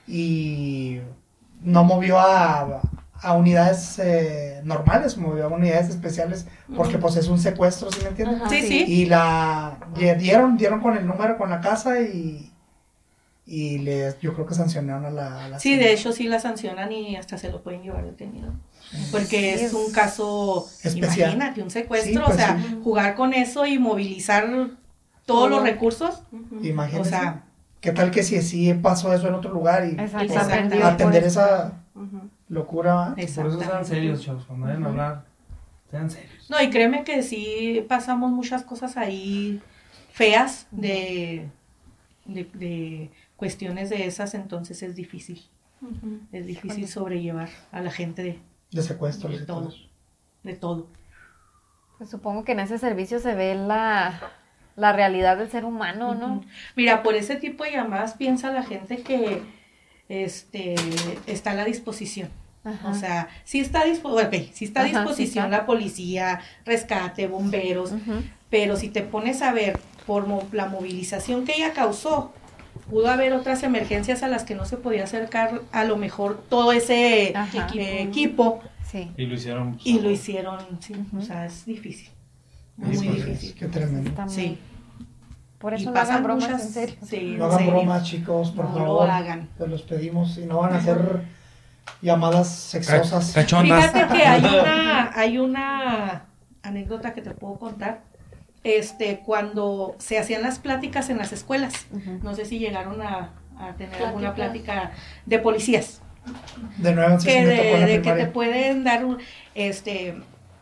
y no movió a, a unidades eh, normales, movió a unidades especiales, porque pues es un secuestro, ¿sí me entiendes? Ajá, Sí, sí. Y la y dieron, dieron con el número, con la casa y, y le, yo creo que sancionaron a la, a la Sí, señora. de hecho sí la sancionan y hasta se lo pueden llevar detenido. Porque Sí, es un caso, especial. imagínate, un secuestro, Sí, pues, o sea, sí. jugar con eso y movilizar todos los recursos. Imagínense. O sea, ¿qué tal que si sí pasó eso en otro lugar y Exacto. pues, Exactamente. atender esa Ujú. locura? ¿va? Por eso sean exactamente. serios, chavos, cuando vayan a hablar, sean serios. No, y créeme que sí pasamos muchas cosas ahí feas de, de, de cuestiones de esas, entonces es difícil, Ujú. es difícil sobrellevar a la gente de, De secuestros de y todo todo, eso. de todo. Pues supongo que en ese servicio se ve la, la realidad del ser humano, ¿no? Ujú. Mira, por ese tipo de llamadas piensa la gente que este está a la disposición. Ajá. O sea, sí está, dispo ok, sí está a Ajá, sí disposición está. la policía, rescate, bomberos, Ujú. pero si te pones a ver por mo- la movilización que ella causó, pudo haber otras emergencias a las que no se podía acercar a lo mejor todo ese Ajá. eh, equipo Sí. Y lo hicieron. pues, y lo hicieron, sí, o sea, es difícil, muy Sí, pues, difícil. Qué tremendo. Está muy- Sí, Por y eso no pasan hagan bromas muchas, en serio. sí, No en hagan serio. bromas, chicos, por No lo favor. hagan. Se los pedimos. Y no van a hacer llamadas sexosas. Cachondas. Fíjate que hay una, hay una anécdota que te puedo contar. Este, cuando se hacían las pláticas en las escuelas, Ujú. no sé si llegaron a, a tener Pláticas. alguna plática de policías, De nuevo, sí, que sí me tocó de, en la de que te primaria. pueden dar, un- este,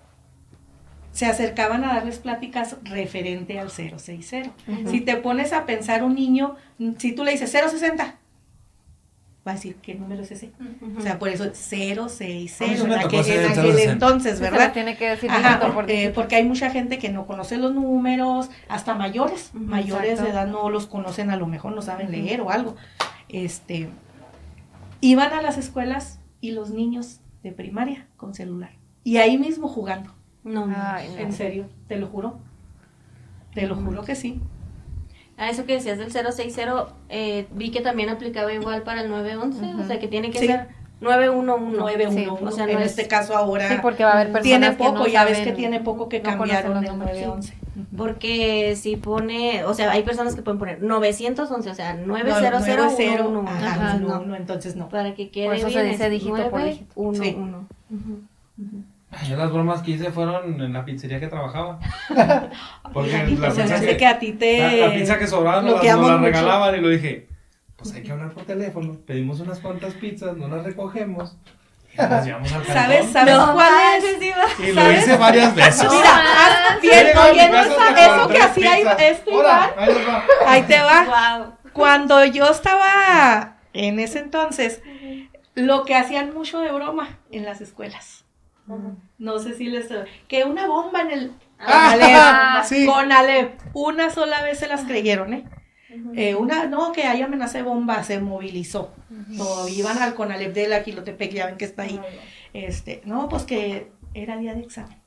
se acercaban a darles pláticas referente al cero seis cero. Ujú. Si te pones a pensar un niño, si tú le dices cero sesenta, va a decir, ¿qué número es ese? O sea, por eso cero seis A mí sí cero, me en tocó aquel, ese en cero aquel sesenta. entonces, Sí, se ¿verdad? lo tiene que decir Ajá, dígito por eh, dígito. porque hay mucha gente que no conoce los números, hasta mayores, Ujú, mayores exacto. de edad no los conocen, a lo mejor no saben leer o algo. Este, iban a las escuelas y los niños de primaria con celular. Y ahí mismo jugando, No, no. Ay, no. en serio, te lo juro. Te lo juro que sí. A eso que decías del cero seis cero, eh, vi que también aplicaba igual para el nueve once, Ujú. o sea que tiene que Sí. ser nueve uno uno. nueve uno uno, Sí, o sea, no en es- este caso ahora Sí, porque va a haber personas tiene que poco, no ya ves saben- que tiene poco que no conocen cambiaron los el números, nueve once. Porque si pone, o sea, hay personas que pueden poner novecientos once, o sea, nueve cero cero nueve cero, uno uno. ajá, Ajá, no, no. no, entonces no. Para que quede Por eso se bien, dice es dígito por nueve dígito. uno Sí. uno. Ujú. Yo las bromas que hice fueron en la pizzería que trabajaba. Porque Fíjate, la se me pizza hace que, que a ti te... la, la pizza que sobraba nos, la- bloqueamos nos la mucho. regalaban y lo dije, pues hay que hablar por teléfono, pedimos unas cuantas pizzas, no las recogemos y las llevamos al cantón. ¿Sabes, sabes No, cuál ah, es? sí, sí, va. Y lo ¿sabes? hice varias veces. Mira, haz bien, Llego a mi oyendo casa esa- con eso que tres hacía pizzas. este Ahora, Iván, ahí les va. ahí te va. Wow. Cuando yo estaba en ese entonces, lo que hacían mucho de broma en las escuelas. No sé si les... Que una bomba en el... Ah, con Alep, sí. con Alep. Una sola vez se las creyeron, ¿eh? Eh, una, no, que hay amenaza de bomba, se movilizó. No, iban al Conalep de la Quilotepec, ya ven que está ahí. Este, no, pues que era día de examen.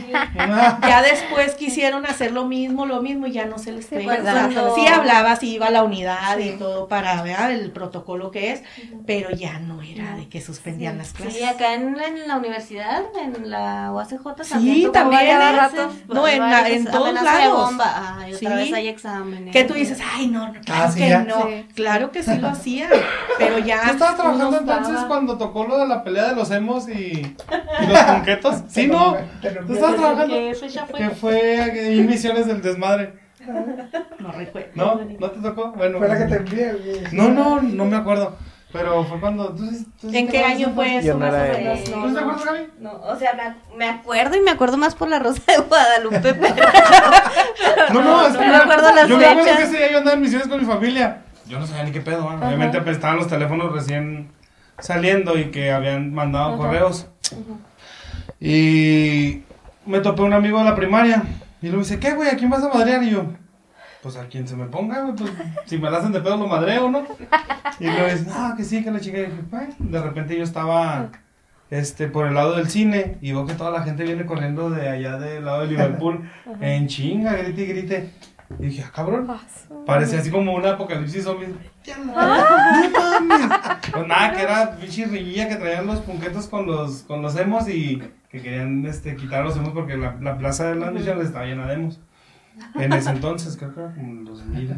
Ya después quisieron hacer lo mismo, lo mismo, y ya no se les Sí, pega. pues, O sea, cuando- sí hablaba, sí iba a la unidad Sí. y todo para ver el protocolo que es, pero ya no era de que suspendían las clases. Sí, acá en, en la universidad, en la U A C J Sí, también. tocó también, varias ¿eh? veces, No, en la- varias en todos amenaza de lados. bomba. Ay, otra Sí. vez hay exámenes. Que tú dices, ay, no, no, claro Ah, sí, que ya. no. Sí. Claro que sí lo hacían, pero ya. ¿Tú estabas trabajando uno entonces estaba- cuando tocó lo de la pelea de los emos y, y los punquetos? Sí, no. ¿Tú estabas trabajando? ¿Qué fecha fue? Que fue ahí en Misiones del Desmadre. No recuerdo. ¿No? ¿No te tocó? Bueno. Fue la que te envié, güey. No, no, no me acuerdo. Pero fue cuando... ¿tú, tú, ¿En qué año fue eso, más o menos? Eh, ¿Tú te acuerdas, Gaby? No, o sea, me, me acuerdo y me acuerdo más por la Rosa de Guadalupe, pero... No, no, es que no me acuerdo las yo me acuerdo que fechas. ese día yo andaba en misiones con mi familia. Yo no sabía ni qué pedo, ¿no? Obviamente pues, estaban los teléfonos recién saliendo y que habían mandado Ajá. correos. Y me topé un amigo de la primaria y luego dice, ¿qué, güey? ¿A quién vas a madrear? Y yo, pues a quien se me ponga, güey, pues si me la hacen de pedo lo madreo, ¿no? Y luego dice, no, que sí, que la chica. Y dije, bueno, de repente yo estaba este, por el lado del cine y veo que toda la gente viene corriendo de allá del lado de Liverpool en chinga, grite y grite. Y dije, ah, cabrón, parecía así como un apocalipsis zombie. ¡No mames! Pues nada, que era pinche riñilla que traían los punquetos con los, con los emos y que querían este, quitar los emos porque la, la plaza de las misiones estaba llena de emos. En ese entonces, creo que era como en dos mil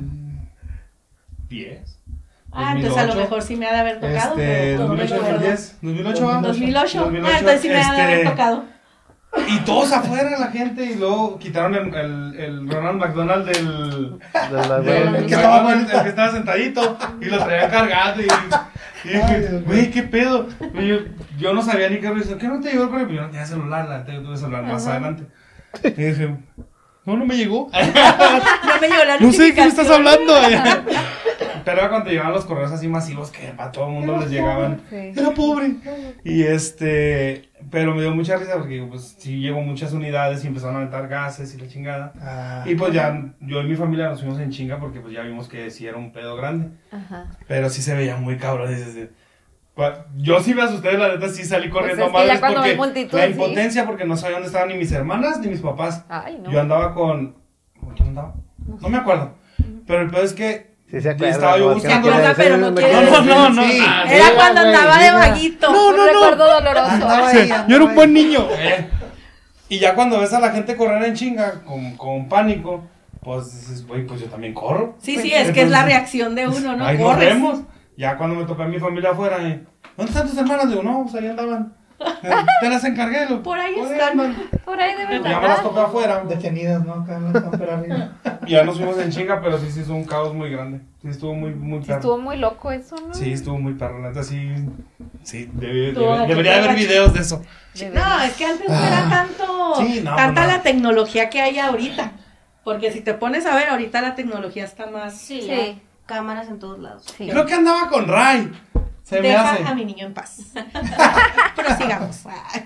diez. Ah, entonces a lo mejor sí me ha de haber tocado. Este, pero no dos mil ocho, recuerdo. dos mil diez, dos mil ocho, ¿va? dos mil ocho. dos mil ocho, Ah, entonces sí me ha de haber este, tocado. Y todos afuera la gente y luego quitaron el, el, el Ronald McDonald del, del, del El que que estaba, estaba el, el que estaba sentadito y lo traían cargado y, y dije, güey, qué pedo. Y yo, yo no sabía ni qué me ¿qué no te llegó el correo? Yo no tenía celular, la yo tuve celular más adelante. Y dije, no, no me llegó. No me llegó la No sé de qué me estás notificación. hablando. Pero era cuando llegaban los correos así masivos que para todo el mundo les llegaban. Sí. Era pobre. Y este, pero me dio mucha risa porque pues sí llegó muchas unidades y empezaron a aventar gases y la chingada. Ah, Y pues ya yo y mi familia nos fuimos en chinga porque pues ya vimos que sí era un pedo grande. Ajá. Pero sí se veía muy cabrón. Es decir, cua- yo sí me asusté, la neta sí salí corriendo Pues es que ya madres cuando porque ves multitud, la sí. impotencia porque no sabía dónde estaban ni mis hermanas ni mis papás. Ay, no. Yo andaba con... ¿Con quién andaba? No me acuerdo. Pero el pedo es que Sí, se acuerda, estaba yo ¿no? buscando... Se acuerda, pero no quiere No, no, no, no. Sí. Ah, Era Diga, cuando güey, andaba de diga. vaguito. No, Un no, no. recuerdo doloroso. andaba Sí, ahí, yo andaba era un ahí. buen niño. Eh. Y ya cuando ves a la gente correr en chinga, con, con pánico, pues dices, güey, pues yo también corro. Sí, sí, es que es la reacción de uno, ¿no? Ahí nos Corres. vemos. Ya cuando me topé a mi familia afuera, eh, ¿dónde están tus hermanas? Digo, no, pues ahí andaban. Eh, Te las encargué. Lo, Por ahí están. andan. Por ahí debe Ya me las topé afuera. Detenidas, ¿no? Acá no están por arriba. Y ya nos fuimos en chinga, pero sí, sí, hizo un caos muy grande. Sí, estuvo muy, muy Sí, perro. estuvo muy loco eso, ¿no? Sí, estuvo muy perro. La neta, sí. Sí, debe- Estuvo debe- aquí debería haber gacho. videos de eso. No, es que antes no era tanto, Sí, no, tanta no. la tecnología que hay ahorita. Porque si te pones a ver, ahorita la tecnología está más... Sí, Sí. hay cámaras en todos lados. Sí. Creo que andaba con Ray. Se me Deja hace. a mi niño en paz. Prosigamos.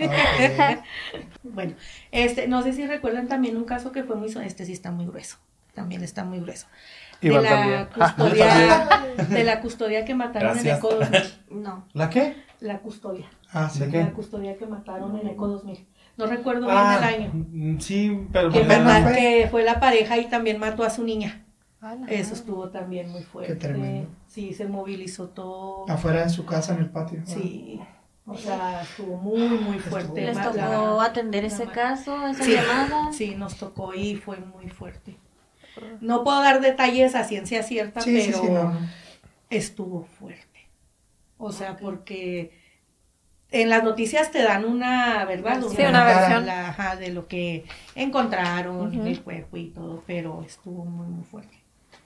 Bueno, este, no sé si recuerdan también un caso que fue muy... so- Este sí está muy grueso. También está muy grueso. De Iván la también. custodia, de la custodia que mataron Gracias. en Eco dos mil. No. ¿La qué? La custodia. Ah, sí. ¿De qué? La custodia que mataron en Eco dos mil. No recuerdo Ah, bien el año. mm, sí, pero... Que, ¿Qué mata- fue? que fue la pareja y también mató a su niña. Ala. Eso estuvo también muy fuerte. Qué tremendo. Sí, se movilizó todo. Afuera de su casa en el patio. Sí, o sea, estuvo muy, muy fuerte. ¿Les Ma- tocó la- atender la ese ma- caso, esa Sí, llamada? sí, nos tocó y fue muy fuerte. No puedo dar detalles a ciencia cierta, Sí, sí, pero sí, no, no. estuvo fuerte. O sea, porque en las noticias te dan una, ¿verdad? Sí, una la- versión. la- ajá, de lo que encontraron, Ujú. el cuerpo y todo, pero estuvo muy, muy fuerte.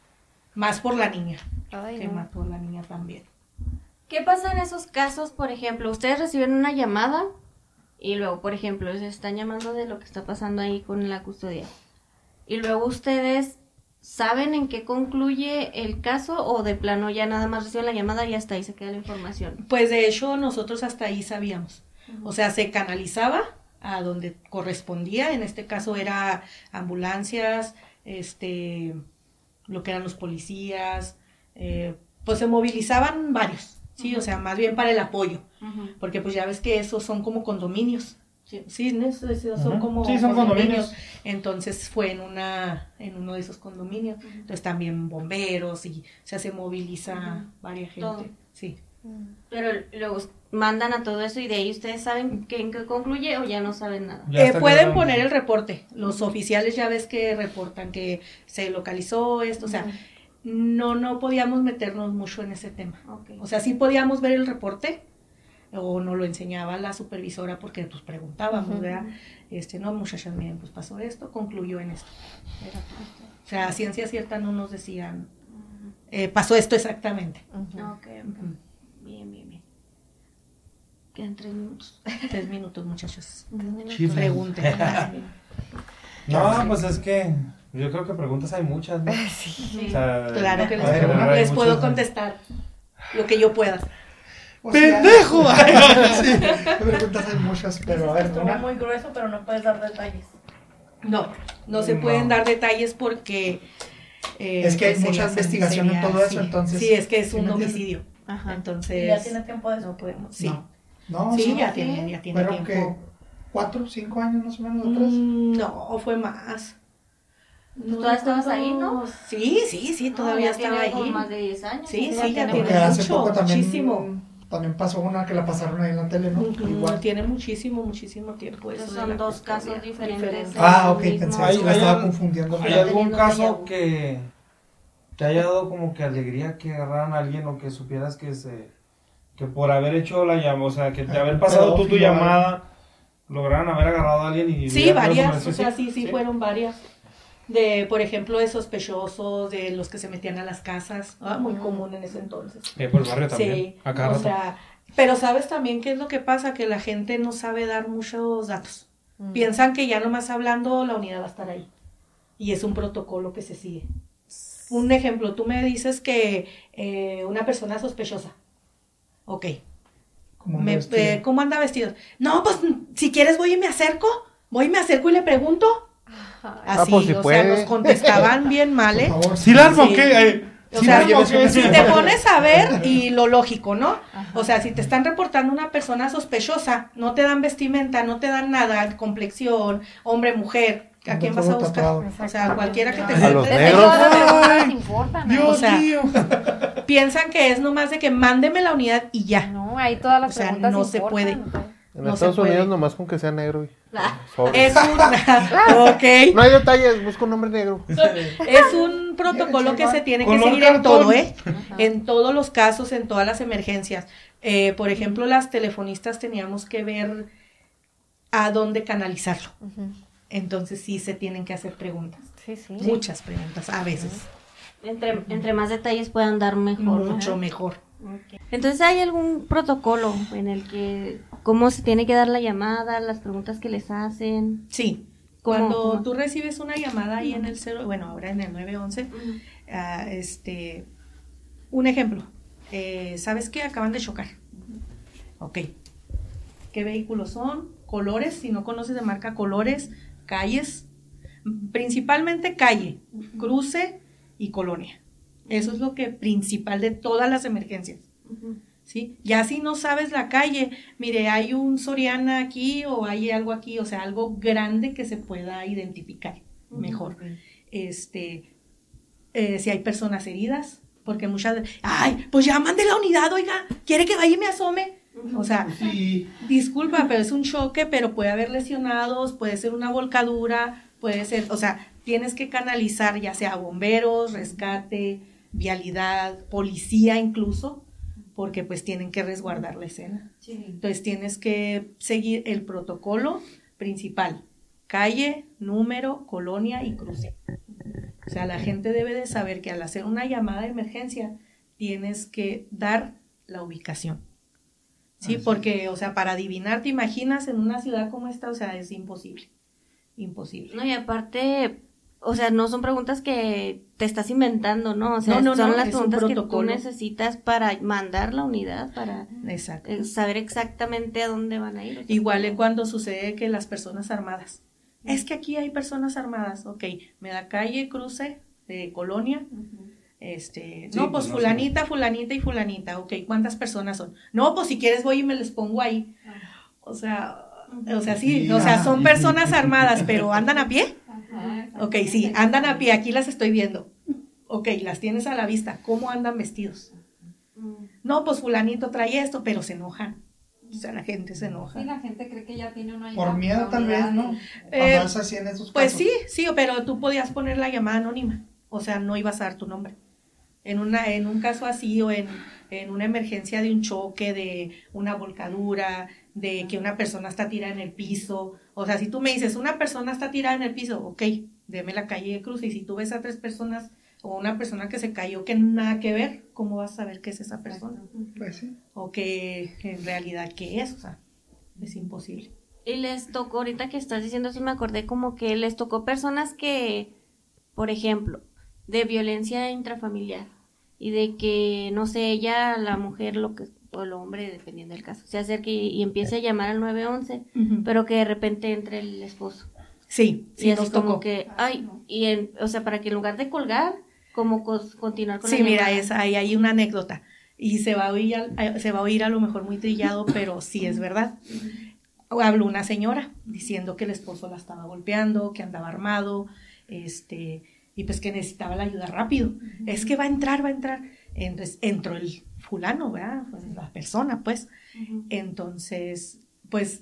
Más por la niña, Ay, que no. mató a la niña también. ¿Qué pasa en esos casos, por ejemplo? Ustedes reciben una llamada y luego, por ejemplo, les están llamando de lo que está pasando ahí con la custodia. Y luego ustedes saben en qué concluye el caso o de plano ya nada más reciben la llamada y hasta ahí se queda la información. Pues de hecho nosotros hasta ahí sabíamos. O sea, se canalizaba a donde correspondía, en este caso era ambulancias, este, lo que eran los policías, eh, pues se movilizaban varios, sí, o sea, más bien para el apoyo, porque pues ya ves que esos son como condominios. Sí. Sí, ¿no? Esos- esos son Ujú. como Sí, son condominios. Entonces fue en una en uno de esos condominios. Entonces también bomberos y o sea, se moviliza Ujú. varias gente. Todo. Sí. Pero luego mandan a todo eso y de ahí ustedes saben que en qué concluye o ya no saben nada. Ya Eh, está pueden quedando. poner el reporte. Los oficiales ya ves que reportan que se localizó esto, o sea, Ujú. no no podíamos meternos mucho en ese tema. Ok. O sea, sí podíamos ver el reporte o nos lo enseñaba la supervisora porque pues preguntábamos, Ujú. ¿verdad? Este, no, muchachas, miren, pues pasó esto, concluyó en esto. Era todo. O sea, a ciencia cierta no nos decían, eh, pasó esto exactamente. Ujú. Ok, ok. Bien, bien, bien. Quedan tres minutos. Tres minutos, muchachos. Chifle. Pregunten. No, pues es que yo creo que preguntas hay muchas, ¿no? Sí. O sea, Claro que les, a ver, puedo, hay les puedo muchas- contestar lo que yo pueda. O sea, ¡Pendejo! sí, preguntas hay muchas, pero a ver, Estuvo una. muy grueso, pero no puedes dar detalles. No, no se No. pueden dar detalles porque... eh, Es que hay pues mucha sería- investigación en sería- todo eso, sí. entonces, Sí, es que es ¿sí un me entiendes? homicidio. Ajá. Entonces... ¿Y ya tiene tiempo de eso? No podemos, sí. No, no Sí, sí, ya tiene, ya tiene fueron tiempo. que cuatro, cinco años más o menos atrás. Mm, no, fue más. No ¿Todavía estabas recuerdo. ahí, no? Sí, sí, sí, todavía ya estaba tiene como ahí. más de diez años. Sí, ya sí, ya tiene tiene Porque hace mucho, poco también, muchísimo. también pasó una que la pasaron ahí en la tele, ¿no? Ujú, Igual. Tiene muchísimo, muchísimo tiempo. Eso Entonces de son la dos custodia. casos diferentes. Diferentes. Ah, ok, Mismo- pensé, Hay- eso la hay estaba al- confundiendo. ¿Hay Está algún teniendo caso déjà vu. que te haya dado como que alegría que agarraran a alguien o que supieras que se que por haber hecho la llamada, o sea, que de Ah, haber pasado tú tu pedófilo, llamada, lograran haber agarrado a alguien y... Sí, hubiera varias, tenido o sea, conversación? sí, sí, fueron varias. De, por ejemplo, de sospechosos, de los que se metían a las casas, ah, muy común en ese entonces. Eh, por el barrio también, Sí, a cada o rato. sea, pero sabes también qué es lo que pasa, que la gente no sabe dar muchos datos. Piensan que ya nomás hablando la unidad va a estar ahí. Y es un protocolo que se sigue. Un ejemplo, tú me dices que eh, una persona sospechosa. Ok. Como Me- vestido. eh, ¿Cómo anda vestido? No, pues si quieres voy y me acerco. Voy y me acerco y le pregunto. Así, pues, si o puede. sea, nos contestaban bien mal, ¿eh? Por favor, ¿Sí la armo Sí. o qué? Ay, O ¿sí sea, la armo o qué? si te pones a ver y lo lógico, ¿no? O sea, si te están reportando una persona sospechosa, no te dan vestimenta, no te dan nada, complexión, hombre, mujer, ¿a Ando quién vas a todo buscar? tatuado. O sea, cualquiera que te A los cuente. negros. Todas las personas Ay, importan. ¿eh? Dios O sea, mío. Piensan que es nomás de que mándeme la unidad y ya. No, ahí todas las O sea, preguntas no se importan, puede. ¿no? En No Estados se puede. Unidos nomás con que sea negro. güey. Ah. Sobre. Es un, ok, No hay detalles, busca un hombre negro. es un protocolo que se tiene que Color seguir en cartón. todo, ¿eh? En todos los casos, en todas las emergencias. Eh, por ejemplo, las telefonistas teníamos que ver a dónde canalizarlo. Ujú. Entonces sí se tienen que hacer preguntas. Sí, sí. Muchas preguntas, a veces. Entre, entre más detalles puedan dar mejor. ¿no? Mucho mejor. Entonces, ¿hay algún protocolo en el que cómo se tiene que dar la llamada, las preguntas que les hacen? Sí. ¿Cómo, Cuando cómo? tú recibes una llamada ahí en el cero, bueno, ahora en el nueve once, ah, este, un ejemplo, eh, ¿sabes qué? Acaban de chocar. Ok. ¿Qué vehículos son? Colores, si no conoces de marca, colores, calles, principalmente calle, cruce y colonia. Eso es lo que principal de todas las emergencias. ¿Sí? Ya si no sabes la calle, mire, hay un Soriana aquí o hay algo aquí, o sea, algo grande que se pueda identificar mejor. Este, eh, si hay personas heridas, porque muchas veces, ay, pues llaman de la unidad, oiga, quiere que vaya y me asome. O sea, Sí. disculpa, pero es un choque, pero puede haber lesionados, puede ser una volcadura, puede ser, o sea, tienes que canalizar ya sea bomberos, rescate, vialidad, policía incluso, porque pues tienen que resguardar la escena. Entonces tienes que seguir el protocolo principal, calle, número, colonia y cruce. O sea, la gente debe de saber que al hacer una llamada de emergencia tienes que dar la ubicación. Sí, Así. porque, o sea, para adivinar, ¿te imaginas en una ciudad como esta? O sea, es imposible, imposible. No, y aparte, o sea, no son preguntas que te estás inventando, ¿no? O sea, No, no, son no, las es un preguntas que tú protocolo. necesitas para mandar la unidad, para Exacto. eh, saber exactamente a dónde van a ir. O sea, Igual es cuando sucede que las personas armadas. Es que aquí hay personas armadas, ok, me da calle, cruce, de colonia, este, Sí, no, pues pues, no fulanita, fulanita y fulanita, ok, ¿cuántas personas son? No, pues si quieres voy y me les pongo ahí. O sea, o sea, sí, Sí, o sea, ajá. son personas armadas, pero ¿andan a pie? Ajá, Ok, sí, andan a pie, aquí las estoy viendo. Ok, las tienes a la vista, ¿cómo andan vestidos? No, pues fulanito trae esto, pero se enojan. O sea, la gente se enoja. Sí, la gente cree que ya tiene una Por miedo tal vez, ¿no? Eh, Cuando es así en esos Pues casos. sí, sí, pero tú podías poner la llamada anónima, o sea, no ibas a dar tu nombre. En, una, en un caso así o en, en una emergencia de un choque, de una volcadura, de que una persona está tirada en el piso, o sea, si tú me dices, una persona está tirada en el piso, ok, deme la calle de cruce, y si tú ves a tres personas o una persona que se cayó que nada que ver, ¿cómo vas a saber qué es esa persona? Pues sí. O que en realidad qué es, o sea, es imposible. Y les tocó, ahorita que estás diciendo eso, me acordé como que les tocó personas que, por ejemplo, de violencia intrafamiliar y de que, no sé, ella, la mujer, lo que o el hombre, dependiendo del caso, se acerque y, y empiece a llamar al nueve once, uh-huh. pero que de repente entre el esposo. Sí, sí, y así nos como tocó. que, ay, y en, o sea, para que en lugar de colgar, como cos, continuar con sí, la mira, llamada. es, ahí hay una anécdota, y se va a oír, a, se va a oír a lo mejor muy trillado, pero sí es verdad. Habló una señora diciendo que el esposo la estaba golpeando, que andaba armado, este, y pues que necesitaba la ayuda rápido. Uh-huh. Es que va a entrar, va a entrar. Entonces entró el fulano, ¿verdad? Pues la persona, pues. Uh-huh. Entonces, pues,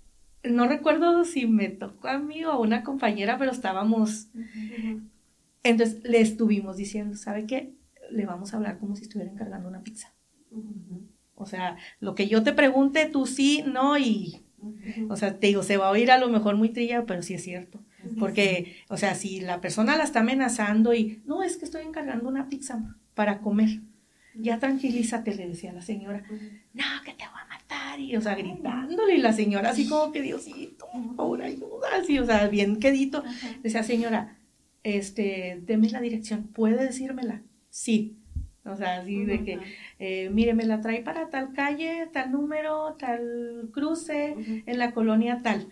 no recuerdo si me tocó a mí o a una compañera, pero estábamos. Uh-huh. Entonces le estuvimos diciendo, ¿sabe qué? Le vamos a hablar como si estuvieran cargando una pizza. Uh-huh. O sea, lo que yo te pregunte, tú sí, no, y. Uh-huh. O sea, te digo, se va a oír a lo mejor muy trillado, pero sí es cierto. Uh-huh. Porque, o sea, si la persona la está amenazando y, no, es que estoy encargando una pizza para comer, ya tranquilízate, le decía la señora, uh-huh. no, que te voy a matar, y, o sea, gritándole, y la señora así como que, Diosito, por favor, ayuda, así, o sea, bien quedito, uh-huh. decía, señora, este, deme la dirección, ¿puede decírmela? Sí. O sea, así uh-huh. de que, eh, mire, me la trae para tal calle, tal número, tal cruce, uh-huh. en la colonia tal.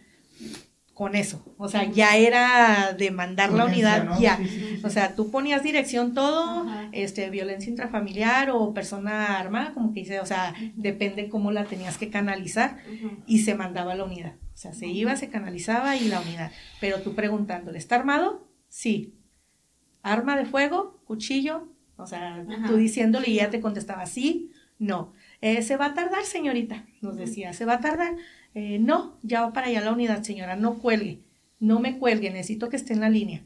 Con eso, o sea, ya era de mandar la unidad, ¿no? ya. Sí, sí, sí. O sea, tú ponías dirección todo, uh-huh. este, violencia intrafamiliar o persona armada, como que dice, o sea, uh-huh. depende cómo la tenías que canalizar, uh-huh. y se mandaba la unidad. O sea, se iba, se canalizaba y la unidad. Pero tú preguntándole, ¿está armado? Sí. ¿Arma de fuego? ¿Cuchillo? O sea, ajá. tú diciéndole y ella te contestaba, sí, no. Eh, ¿Se va a tardar, señorita? Nos decía, ¿se va a tardar? Eh, no, ya va para allá la unidad, señora, no cuelgue, no me cuelgue, necesito que esté en la línea.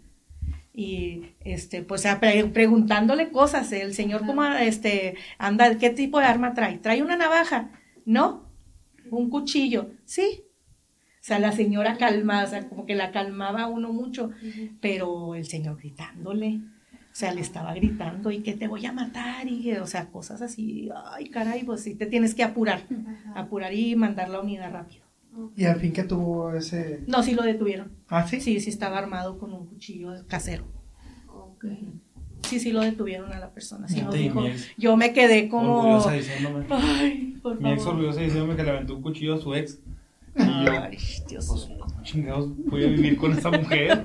Y, este, pues, pre- preguntándole cosas, el señor, ¿cómo, este, anda, qué tipo de arma trae? ¿Trae una navaja? No. ¿Un cuchillo? Sí. O sea, la señora calmada, o sea, como que la calmaba a uno mucho, pero el señor gritándole. O sea, le estaba gritando, y que te voy a matar, y, o sea, cosas así, ay, caray, pues sí, te tienes que apurar, ajá. apurar y mandar la unidad rápido. ¿Y al fin que tuvo ese...? No, sí lo detuvieron. ¿Ah, sí? Sí, sí estaba armado con un cuchillo casero. Okay. Sí, sí lo detuvieron a la persona, sí nos sí, dijo, ex, yo me quedé como... Orgullosa diciéndome. Ay, por favor. Mi ex orgullosa diciéndome que le aventó un cuchillo a su ex. Y yo, ay, Dios pues, mío. Chingados, voy a vivir con esa mujer.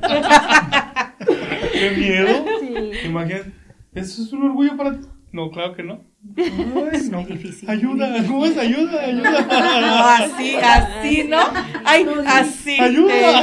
¡Qué miedo! Sí. Imagínate, ¿eso es un orgullo para ti? No, claro que no. Ay, es no. muy difícil. Ayuda, ¿cómo es? Ayuda, ayuda. No, así, así, ¿no? Ay, así. Ayuda.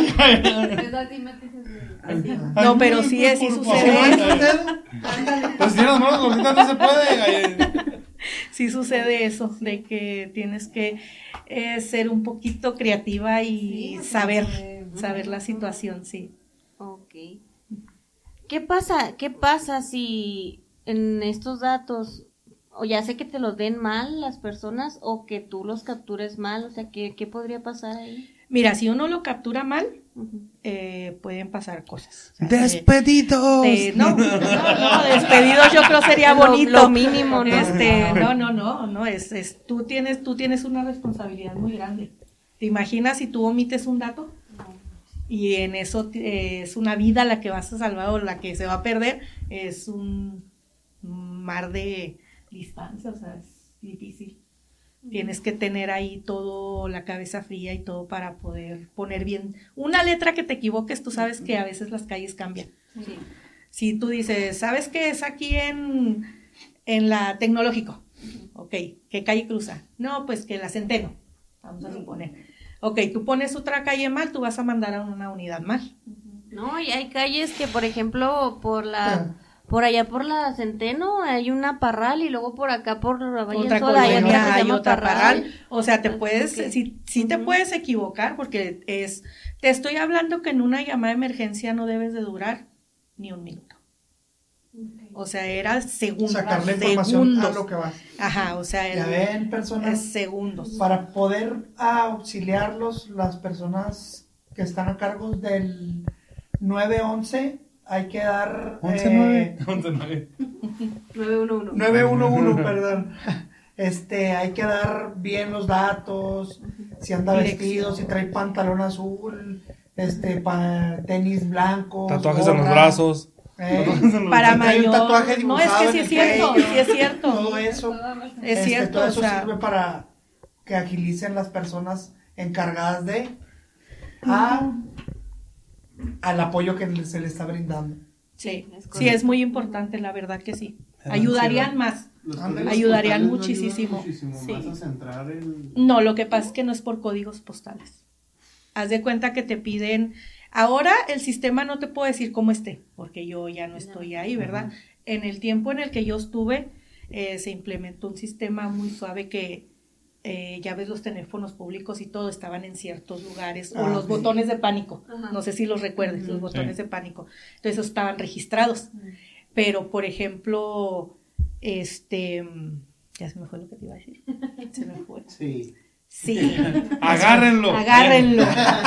Eh. No, pero sí, sí sucede. Pues si las manos gorditas no se puede. Sí sucede eso, de que tienes que eh, ser un poquito creativa y sí, saber, sí. saber la situación, sí. Ok. ¿Qué pasa? ¿Qué pasa si en estos datos, o ya sé que te los den mal las personas, o que tú los captures mal? O sea, ¿qué, qué podría pasar ahí? Mira, si uno lo captura mal, uh-huh. eh, pueden pasar cosas. O sea, ¡despedidos! De, de, no, no, no, despedidos yo creo sería bonito. Lo, lo mínimo, ¿no? Este, no, no, no, no, es, es, tú tienes, tú tienes una responsabilidad muy grande. ¿Te imaginas si tú omites un dato? Y en eso eh, es una vida la que vas a salvar o la que se va a perder, es un mar de distancia, o sea, es difícil. Tienes que tener ahí todo, la cabeza fría y todo para poder poner bien. Una letra que te equivoques, tú sabes que a veces las calles cambian. Sí. Si tú dices, ¿sabes qué es aquí en, en la Tecnológico? Ok, ¿qué calle cruza? No, pues que la Centeno, vamos a suponer. Ok, tú pones otra calle mal, tú vas a mandar a una unidad mal. No, y hay calles que, por ejemplo, por la... Por allá por la Centeno hay una Parral, y luego por acá por la Valle otra Sola hay, otra hay otra Parral. Parral. O sea, te puedes, okay. sí, sí uh-huh. te puedes equivocar, porque es, te estoy hablando que en una llamada de emergencia no debes de durar ni un minuto. Okay. O sea, era segundos. Sacarle información segundos. a lo que vas. Ajá, o sea, ya ven, personas, es segundos. Para poder auxiliarlos, las personas que están a cargo del nueve once, hay que dar... once eh, nueve. nueve uno uno. nueve uno uno, perdón. Este, hay que dar bien los datos, si anda vestido, si trae pantalón azul, este, pa, tenis blancos, tatuajes en los gorra, brazos. eh, Para si trae un mayor. tatuaje No, es dibujado que en sí el es cierto, cuello, sí es cierto. todo eso, Es este, cierto, todo o eso sea, sirve para que agilicen las personas encargadas de a, al apoyo que se le está brindando. sí, Es sí, correcto. es muy importante, la verdad que sí. Ah, Ayudarían sí, más. Los Ándale. códigos Ayudarían postales no ayudan muchísimo. muchísimo Sí. más a centrar el... No, lo que pasa es que no es por códigos postales. Haz de cuenta que te piden, ahora el sistema no te puedo decir cómo esté, porque yo ya no estoy ahí, ¿verdad? En el tiempo en el que yo estuve, eh, se implementó un sistema muy suave que eh, ya ves los teléfonos públicos y todo estaban en ciertos lugares, o Ah, los sí. botones de pánico, Ajá. no sé si los recuerdes, los Ujú. botones Sí. de pánico. Entonces esos estaban registrados, pero por ejemplo, este, ya se me fue lo que te iba a decir, se me fue. Sí. Sí. Agárrenlo. Agárrenlo.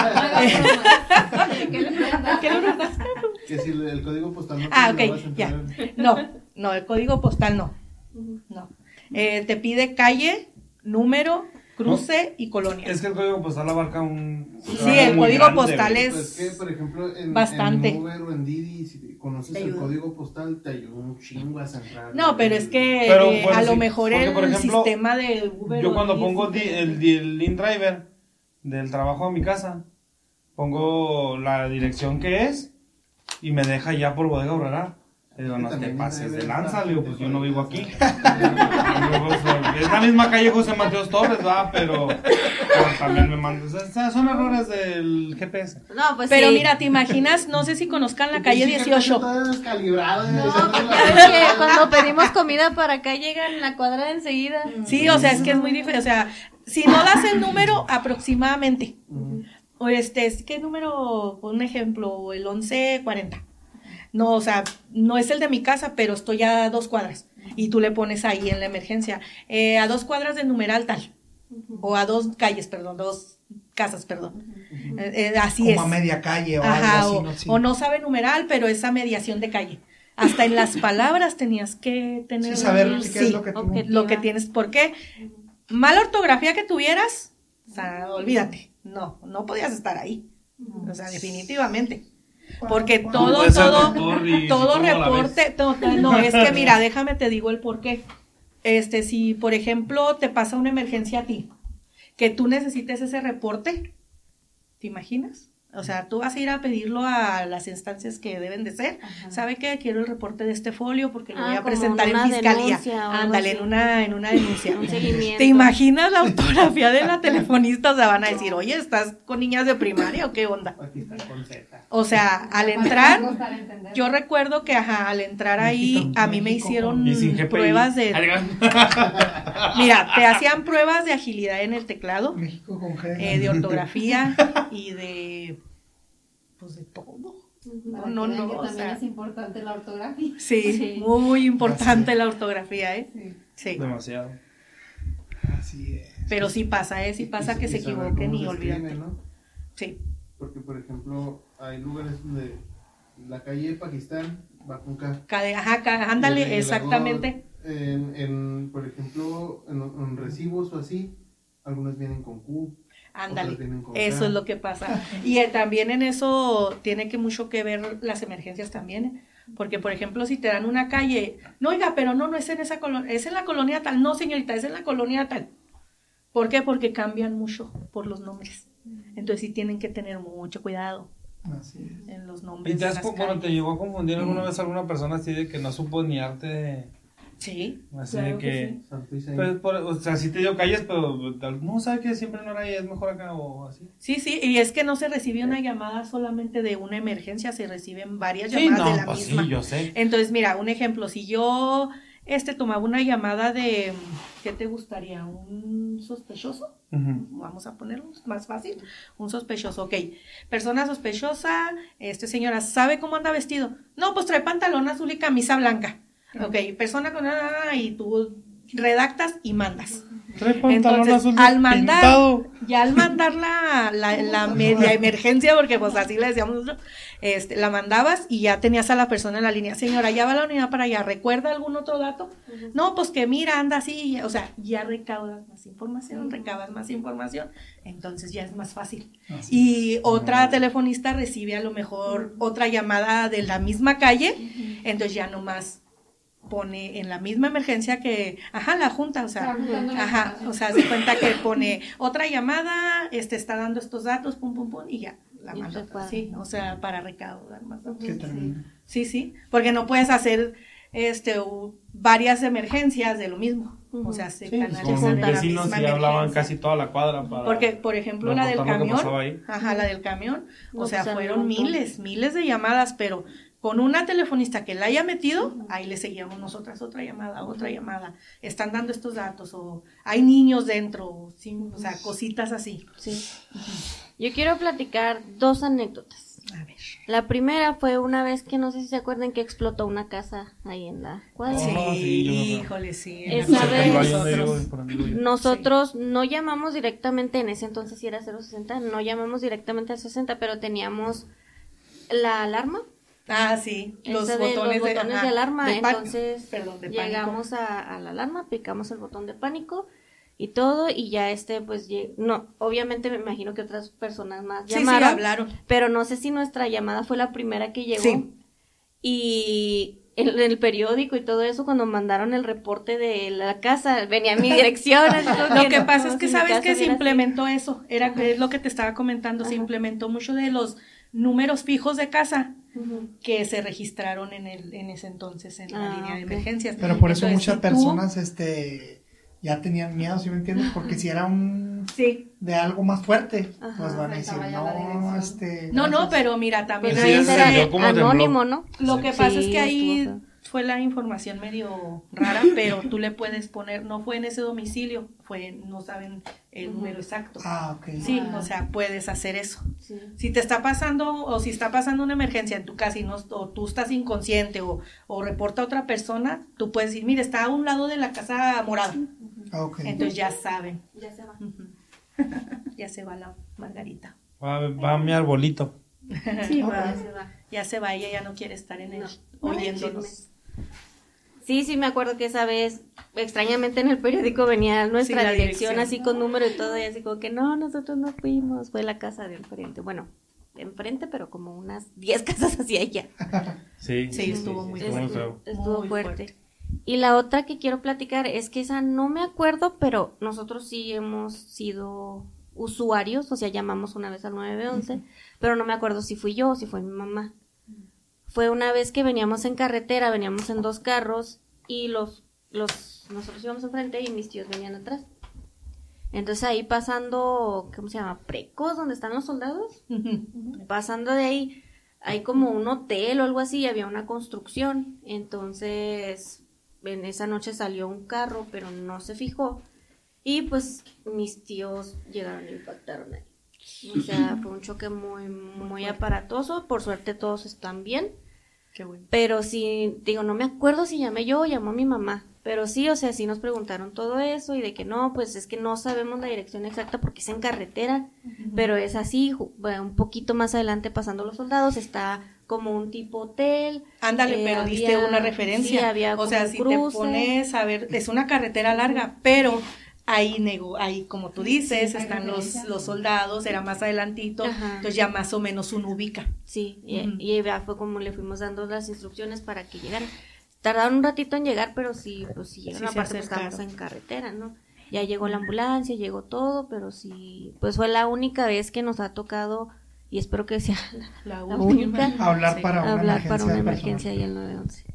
¿Qué le preguntas? ¿Qué le preguntas? Que si el código postal no te Ah, lo ok, vas a ya. entrar. No, no, el código postal no. No. Eh, te pide calle, número, cruce y colonia. Es que el código postal abarca un... Sí, el muy código grande, postal güey. es- Pues que, por ejemplo, en, Bastante. en Uber o en Didi, si conoces Te el ayuda. código postal, te ayuda un chingo a centrar. No, pero es que Pero, eh, bueno, a lo sí, mejor porque, el por ejemplo, sistema de Uber. Yo o cuando Didi pongo sí di- te- el, di- el link driver del trabajo a mi casa, pongo la dirección que es y me deja ya por Bodega Aurrera. Le digo, no te También pases de debe lanza, estar- le digo, pues yo no vivo aquí. Es la misma calle José Mateos Torres, va, pero, pero también me mandan. O sea, son errores del G P S. No, pues Pero sí. mira, ¿te imaginas? No sé si conozcan la calle dieciocho. Toda descalibrada. No, esa porque es ya la- ves que cuando pedimos comida para acá llegan la cuadra de enseguida. Sí, o sea, es que es muy diferente. O sea, si no das el número aproximadamente, o este, es- ¿qué número? Un ejemplo, el once cuarenta. No, o sea, no es el de mi casa, pero estoy a dos cuadras. Y tú le pones ahí en la emergencia, eh, a dos cuadras del numeral tal. O a dos calles, perdón, dos casas, perdón. Eh, eh, así es. Como a media calle o Ajá, algo así, o, ¿no? Sí. o no sabe numeral, pero esa mediación de calle. Hasta en las palabras tenías que tener Sí, saber un- qué sí, es lo que tú... ok. lo que tienes. ¿Por qué? Mala ortografía que tuvieras, o sea, olvídate. No, no podías estar ahí. O sea, definitivamente. Porque todo, Puede ser todo, doctor y todo psicólogo a la reporte, to- to- no, es que mira, déjame te digo el por qué. Este, si por ejemplo te pasa una emergencia a ti, que tú necesites ese reporte, ¿te imaginas? O sea, tú vas a ir a pedirlo a las instancias que deben de ser. ¿Sabe qué? Quiero el reporte de este folio porque lo Ah, voy a como presentar en una fiscalía. denuncia o algo Ándale, así. en una, en una denuncia. Un seguimiento. ¿Te imaginas la ortografía de la telefonista? O sea, van a decir, oye, ¿estás con niñas de primaria o qué onda? Aquí está con Z. O sea, al entrar, yo recuerdo que ajá, al entrar ahí, México, a mí me México hicieron con- Y sin G P I. pruebas de... Mira, te hacían pruebas de agilidad en el teclado, México con G. eh, de ortografía y de... pues de todo. Para No, que vean no, que o también sea, es importante la ortografía. sí, Sí. muy importante la ortografía, ¿eh? Sí. Sí, Demasiado. Así es. pero sí pasa, ¿eh? Sí pasa que se saber equivoquen cómo y se escribe, olvídate. ¿no? Sí, Porque, por ejemplo, hay lugares donde la calle de Pakistán va con K. Cade- ajá, ca- Y el- y ándale, luego, exactamente. En, en, por ejemplo, en, en recibos o así, algunas vienen con Q. Ándale, otras vienen con eso K. es lo que pasa. Y eh, también en eso tiene que mucho que ver las emergencias también, ¿eh? Porque, por ejemplo, si te dan una calle, no, oiga, pero no, no es en esa colonia, es en la colonia tal, no, señorita, es en la colonia tal. ¿Por qué? Porque cambian mucho por los nombres. Entonces sí tienen que tener mucho cuidado Así es. en los nombres. ¿Y te, de has, las co- bueno, te calles. llegó a confundir alguna vez alguna persona así de que no supo ni arte? Sí, Así claro de que... que sí. Santo Isaías. Pues, por- o sea, sí te dio calles, pero tal- no, ¿sabe que siempre no era ahí? Es mejor acá o así. Sí, sí, y es que no se recibe una llamada solamente de una emergencia, se reciben varias Sí, llamadas no, de la pues misma. sí, yo sé. Entonces, mira, un ejemplo, si yo este tomaba una llamada de, ¿qué te gustaría? ¿Un sospechoso? Ujú. Vamos a ponerlo más fácil, un sospechoso, ok. Persona sospechosa, este señora, ¿sabe cómo anda vestido? No, pues trae pantalón azul y camisa blanca. Ok, persona con... y tú redactas y mandas. Entonces, al mandar, pintado. ya al mandar la, la, la media emergencia, porque pues así le decíamos nosotros, este, la mandabas y ya tenías a la persona en la línea, señora, ya va la unidad para allá, ¿recuerda algún otro dato? Uh-huh. No, pues que mira, anda así, o sea, ya recaudas más información, uh-huh. recabas más información, entonces ya es más fácil. Así y es. otra uh-huh. telefonista recibe a lo mejor uh-huh. otra llamada de la misma calle, uh-huh. entonces ya nomás pone en la misma emergencia que, ajá, la junta, o sea, ajá, o sea, se cuenta que pone otra llamada, este está dando estos datos, pum, pum, pum, y ya, la manda, sí, o sea, para recaudar más datos. Sí. sí, sí, porque no puedes hacer, este, varias emergencias de lo mismo, uh-huh. o sea, se sí, canalizan los vecinos sí hablaban casi toda la cuadra para... Porque, por ejemplo, la del camión, ajá, la del camión, no, o sea, pues fueron miles, miles de llamadas, pero... Con una telefonista que la haya metido, ahí le seguíamos nosotras otra llamada, otra llamada. Están dando estos datos, o hay niños dentro, ¿sí? O sea, cositas así. Sí. Yo quiero platicar dos anécdotas. A ver. La primera fue una vez que no sé si se acuerdan que explotó una casa ahí en la cuadra. Sí, oh, sí híjole, sí. Esa vez nosotros, nosotros sí. no llamamos directamente, en ese entonces sí era cero sesenta, no llamamos directamente al sesenta, pero teníamos la alarma. Ah, sí, los de, botones, los botones de, de alarma, de entonces Perdón, de llegamos a, a la alarma, picamos el botón de pánico y todo, y ya este, pues, no, obviamente me imagino que otras personas más llamaron, sí, sí, hablaron. Pero no sé si nuestra llamada fue la primera que llegó, sí. y en, en el periódico y todo eso, cuando mandaron el reporte de la casa, venía mi dirección. Lo que, que no, pasa es que sabes que se implementó así. Eso, era uh-huh. es lo que te estaba comentando, uh-huh. se implementó mucho de los números fijos de casa, uh-huh. que se registraron en el en ese entonces en ah, la línea de okay. emergencias. Pero por eso entonces, muchas personas tú... este ya tenían miedo, ¿sí me entiendes? Porque si era un sí. de algo más fuerte, ajá, pues van a decir, no, este... No, no, pero mira, también... Pero ahí era anónimo, ¿no? Lo que sí, pasa es que ahí fue la información medio rara, pero tú le puedes poner, no fue en ese domicilio, fue, no saben el uh-huh. número exacto. Ah, ok. Sí, ah. o sea, puedes hacer eso. Sí. Si te está pasando, o si está pasando una emergencia en tu casa y no, o tú estás inconsciente, o, o reporta a otra persona, tú puedes decir, mire, está a un lado de la casa morada. Ah, ok. Entonces ya saben. Ya se va. Uh-huh. Ya se va la Margarita. Va, va a mi arbolito. Sí, va, ya se va. Ya se va, ella ya no quiere estar en él, no. oyéndonos. Sí, sí, me acuerdo que esa vez, extrañamente en el periódico venía nuestra sí, dirección, dirección así con número y todo, y así como que no, nosotros no fuimos, fue la casa de enfrente, bueno, de enfrente, pero como unas diez casas hacia allá. Sí, sí, estuvo sí, muy estuvo, fuerte. Estuvo, estuvo muy fuerte. fuerte. Y la otra que quiero platicar es que esa no me acuerdo, pero nosotros sí hemos sido usuarios, o sea, llamamos una vez al nueve once, uh-huh. pero no me acuerdo si fui yo o si fue mi mamá. Fue una vez que veníamos en carretera, veníamos en dos carros y los, los, nosotros íbamos enfrente y mis tíos venían atrás. Entonces ahí pasando, ¿cómo se llama? Precos, donde están los soldados. Uh-huh. Pasando de ahí, hay como un hotel o algo así y había una construcción. Entonces, en esa noche salió un carro, pero no se fijó. Y pues mis tíos llegaron y impactaron ahí. O sea, fue un choque muy, muy aparatoso. Por suerte todos están bien. Qué bueno. Pero sí, digo, no me acuerdo si llamé yo o llamó mi mamá. Pero sí, o sea, sí nos preguntaron todo eso y de que no, pues es que no sabemos la dirección exacta porque es en carretera. Uh-huh. Pero es así, bueno, un poquito más adelante pasando los soldados, está como un tipo hotel. Ándale, eh, pero había, diste una referencia. Sí, había o sea, si cruce. Te pones a ver, es una carretera larga, pero... Ahí, nego, ahí como tú dices, sí, están los, los soldados, era más adelantito, ajá. Entonces ya más o menos uno ubica. Sí, y, uh-huh. y ya fue como le fuimos dando las instrucciones para que llegaran. Tardaron un ratito en llegar, pero sí, pues sí llegaron, sí, aparte pues estábamos en carretera, ¿no? Ya llegó la ambulancia, llegó todo, pero sí, pues fue la única vez que nos ha tocado, y espero que sea la, la única, hablar sí, para una hablar emergencia, para una emergencia y el nueve once.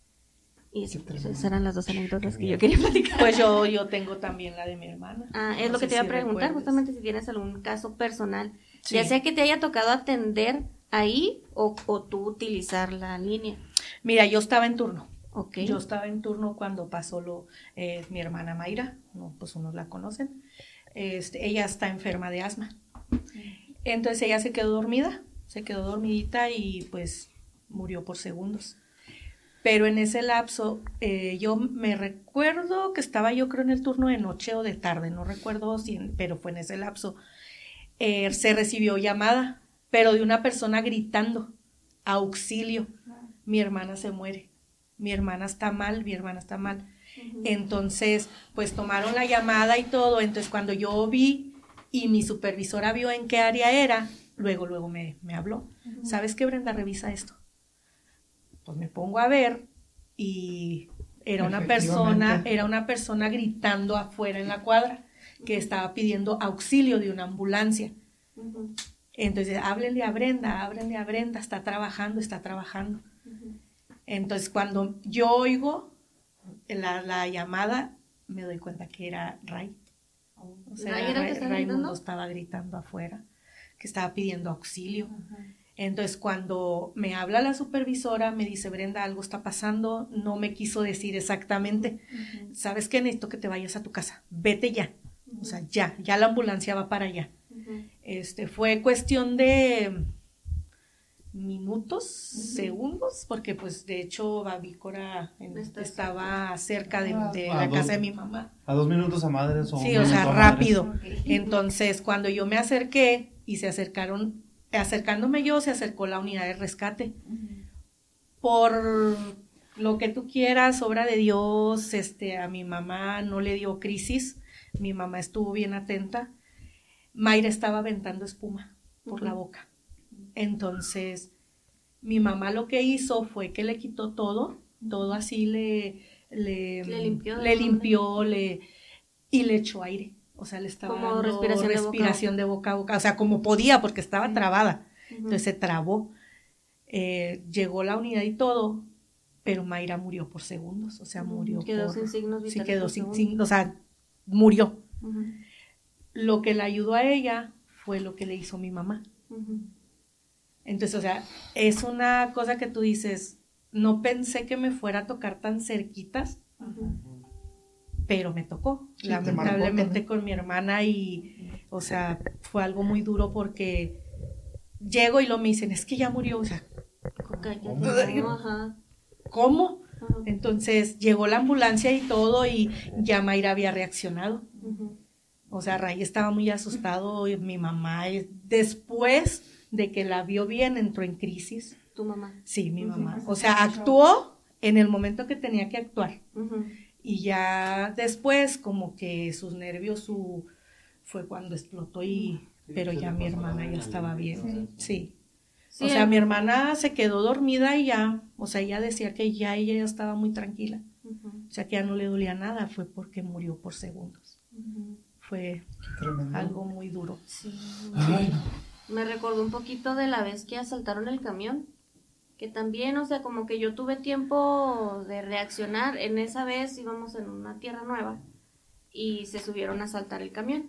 Y eso, pues, esas eran las dos anécdotas que yo quería platicar. Pues yo, yo tengo también la de mi hermana. Ah, es no lo que te iba a preguntar, recuerdes. Justamente si tienes algún caso personal, sí. Ya sea que te haya tocado atender ahí o, o tú utilizar la línea. Mira, yo estaba en turno. Okay. Yo estaba en turno cuando pasó lo, eh, mi hermana Mayra, no, pues unos la conocen, este, ella está enferma de asma. Entonces ella se quedó dormida, se quedó dormidita y pues murió por segundos. Pero en ese lapso, eh, yo me recuerdo que estaba yo creo en el turno de noche o de tarde, no recuerdo si, pero fue en ese lapso, eh, se recibió llamada, pero de una persona gritando, auxilio, mi hermana se muere, mi hermana está mal, mi hermana está mal. Uh-huh. Entonces, pues tomaron la llamada y todo, entonces cuando yo vi y mi supervisora vio en qué área era, luego, luego me, me habló, uh-huh. ¿Sabes qué, Brenda? Revisa esto. Pues me pongo a ver y era una persona, era una persona gritando afuera en la cuadra que estaba pidiendo auxilio de una ambulancia. Uh-huh. Entonces, háblenle a Brenda, háblenle a Brenda, está trabajando, está trabajando. Uh-huh. Entonces, cuando yo oigo la, la llamada, me doy cuenta que era Ray. O sea, ¿Ray era el que estaba Raimundo gritando? Estaba gritando afuera, que estaba pidiendo auxilio. Uh-huh. Entonces, cuando me habla la supervisora, me dice, Brenda, algo está pasando, no me quiso decir exactamente, uh-huh. ¿Sabes qué? Necesito que te vayas a tu casa, vete ya, uh-huh. O sea, ya, ya la ambulancia va para allá. Uh-huh. Este, fue cuestión de minutos, uh-huh. segundos, porque pues de hecho Bavícora en, estaba cerca de, de la dos, casa de mi mamá. A dos minutos a madres. O sí, o sea, rápido. Okay. Entonces, cuando yo me acerqué y se acercaron, acercándome yo, se acercó la unidad de rescate. Uh-huh. Por lo que tú quieras, obra de Dios, este, a mi mamá no le dio crisis, mi mamá estuvo bien atenta. Mayra estaba aventando espuma por uh-huh. la boca. Entonces, mi mamá lo que hizo fue que le quitó todo, todo así le, le, le limpió, le, limpió le, y le echó aire. O sea, le estaba como dando respiración, respiración de, boca. de boca a boca, o sea, como podía, porque estaba trabada. Uh-huh. Entonces se trabó. Eh, llegó la unidad y todo, pero Mayra murió por segundos, o sea, murió. Quedó por, sin signos vitales. Sí, quedó sin signos, o sea, murió. Uh-huh. Lo que le ayudó a ella fue lo que le hizo mi mamá. Uh-huh. Entonces, o sea, es una cosa que tú dices, no pensé que me fuera a tocar tan cerquitas, uh-huh. pero me tocó, sí, lamentablemente con mi hermana y, o sea, fue algo muy duro porque llego y lo me dicen, es que ya murió, o sea, ¿cómo? Ajá. ¿Cómo? Ajá. Entonces llegó la ambulancia y todo y ya Mayra había reaccionado. Uh-huh. O sea, Ray estaba muy asustado y mi mamá, después de que la vio bien, entró en crisis. ¿Tu mamá? Sí, mi mamá. O sea, actuó en el momento que tenía que actuar. Uh-huh. Y ya después, como que sus nervios, su fue cuando explotó y... Pero ya mi hermana ya estaba bien. Sí. Sí. O sea, mi hermana se quedó dormida y ya, o sea, ella decía que ya ella ya estaba muy tranquila. Uh-huh. O sea, que ya no le dolía nada, fue porque murió por segundos. Uh-huh. Fue tremendo. Algo muy duro. Sí. Ay. Me recordó un poquito de la vez que asaltaron el camión, que también, o sea, como que yo tuve tiempo de reaccionar. En esa vez íbamos en una tierra nueva y se subieron a asaltar el camión.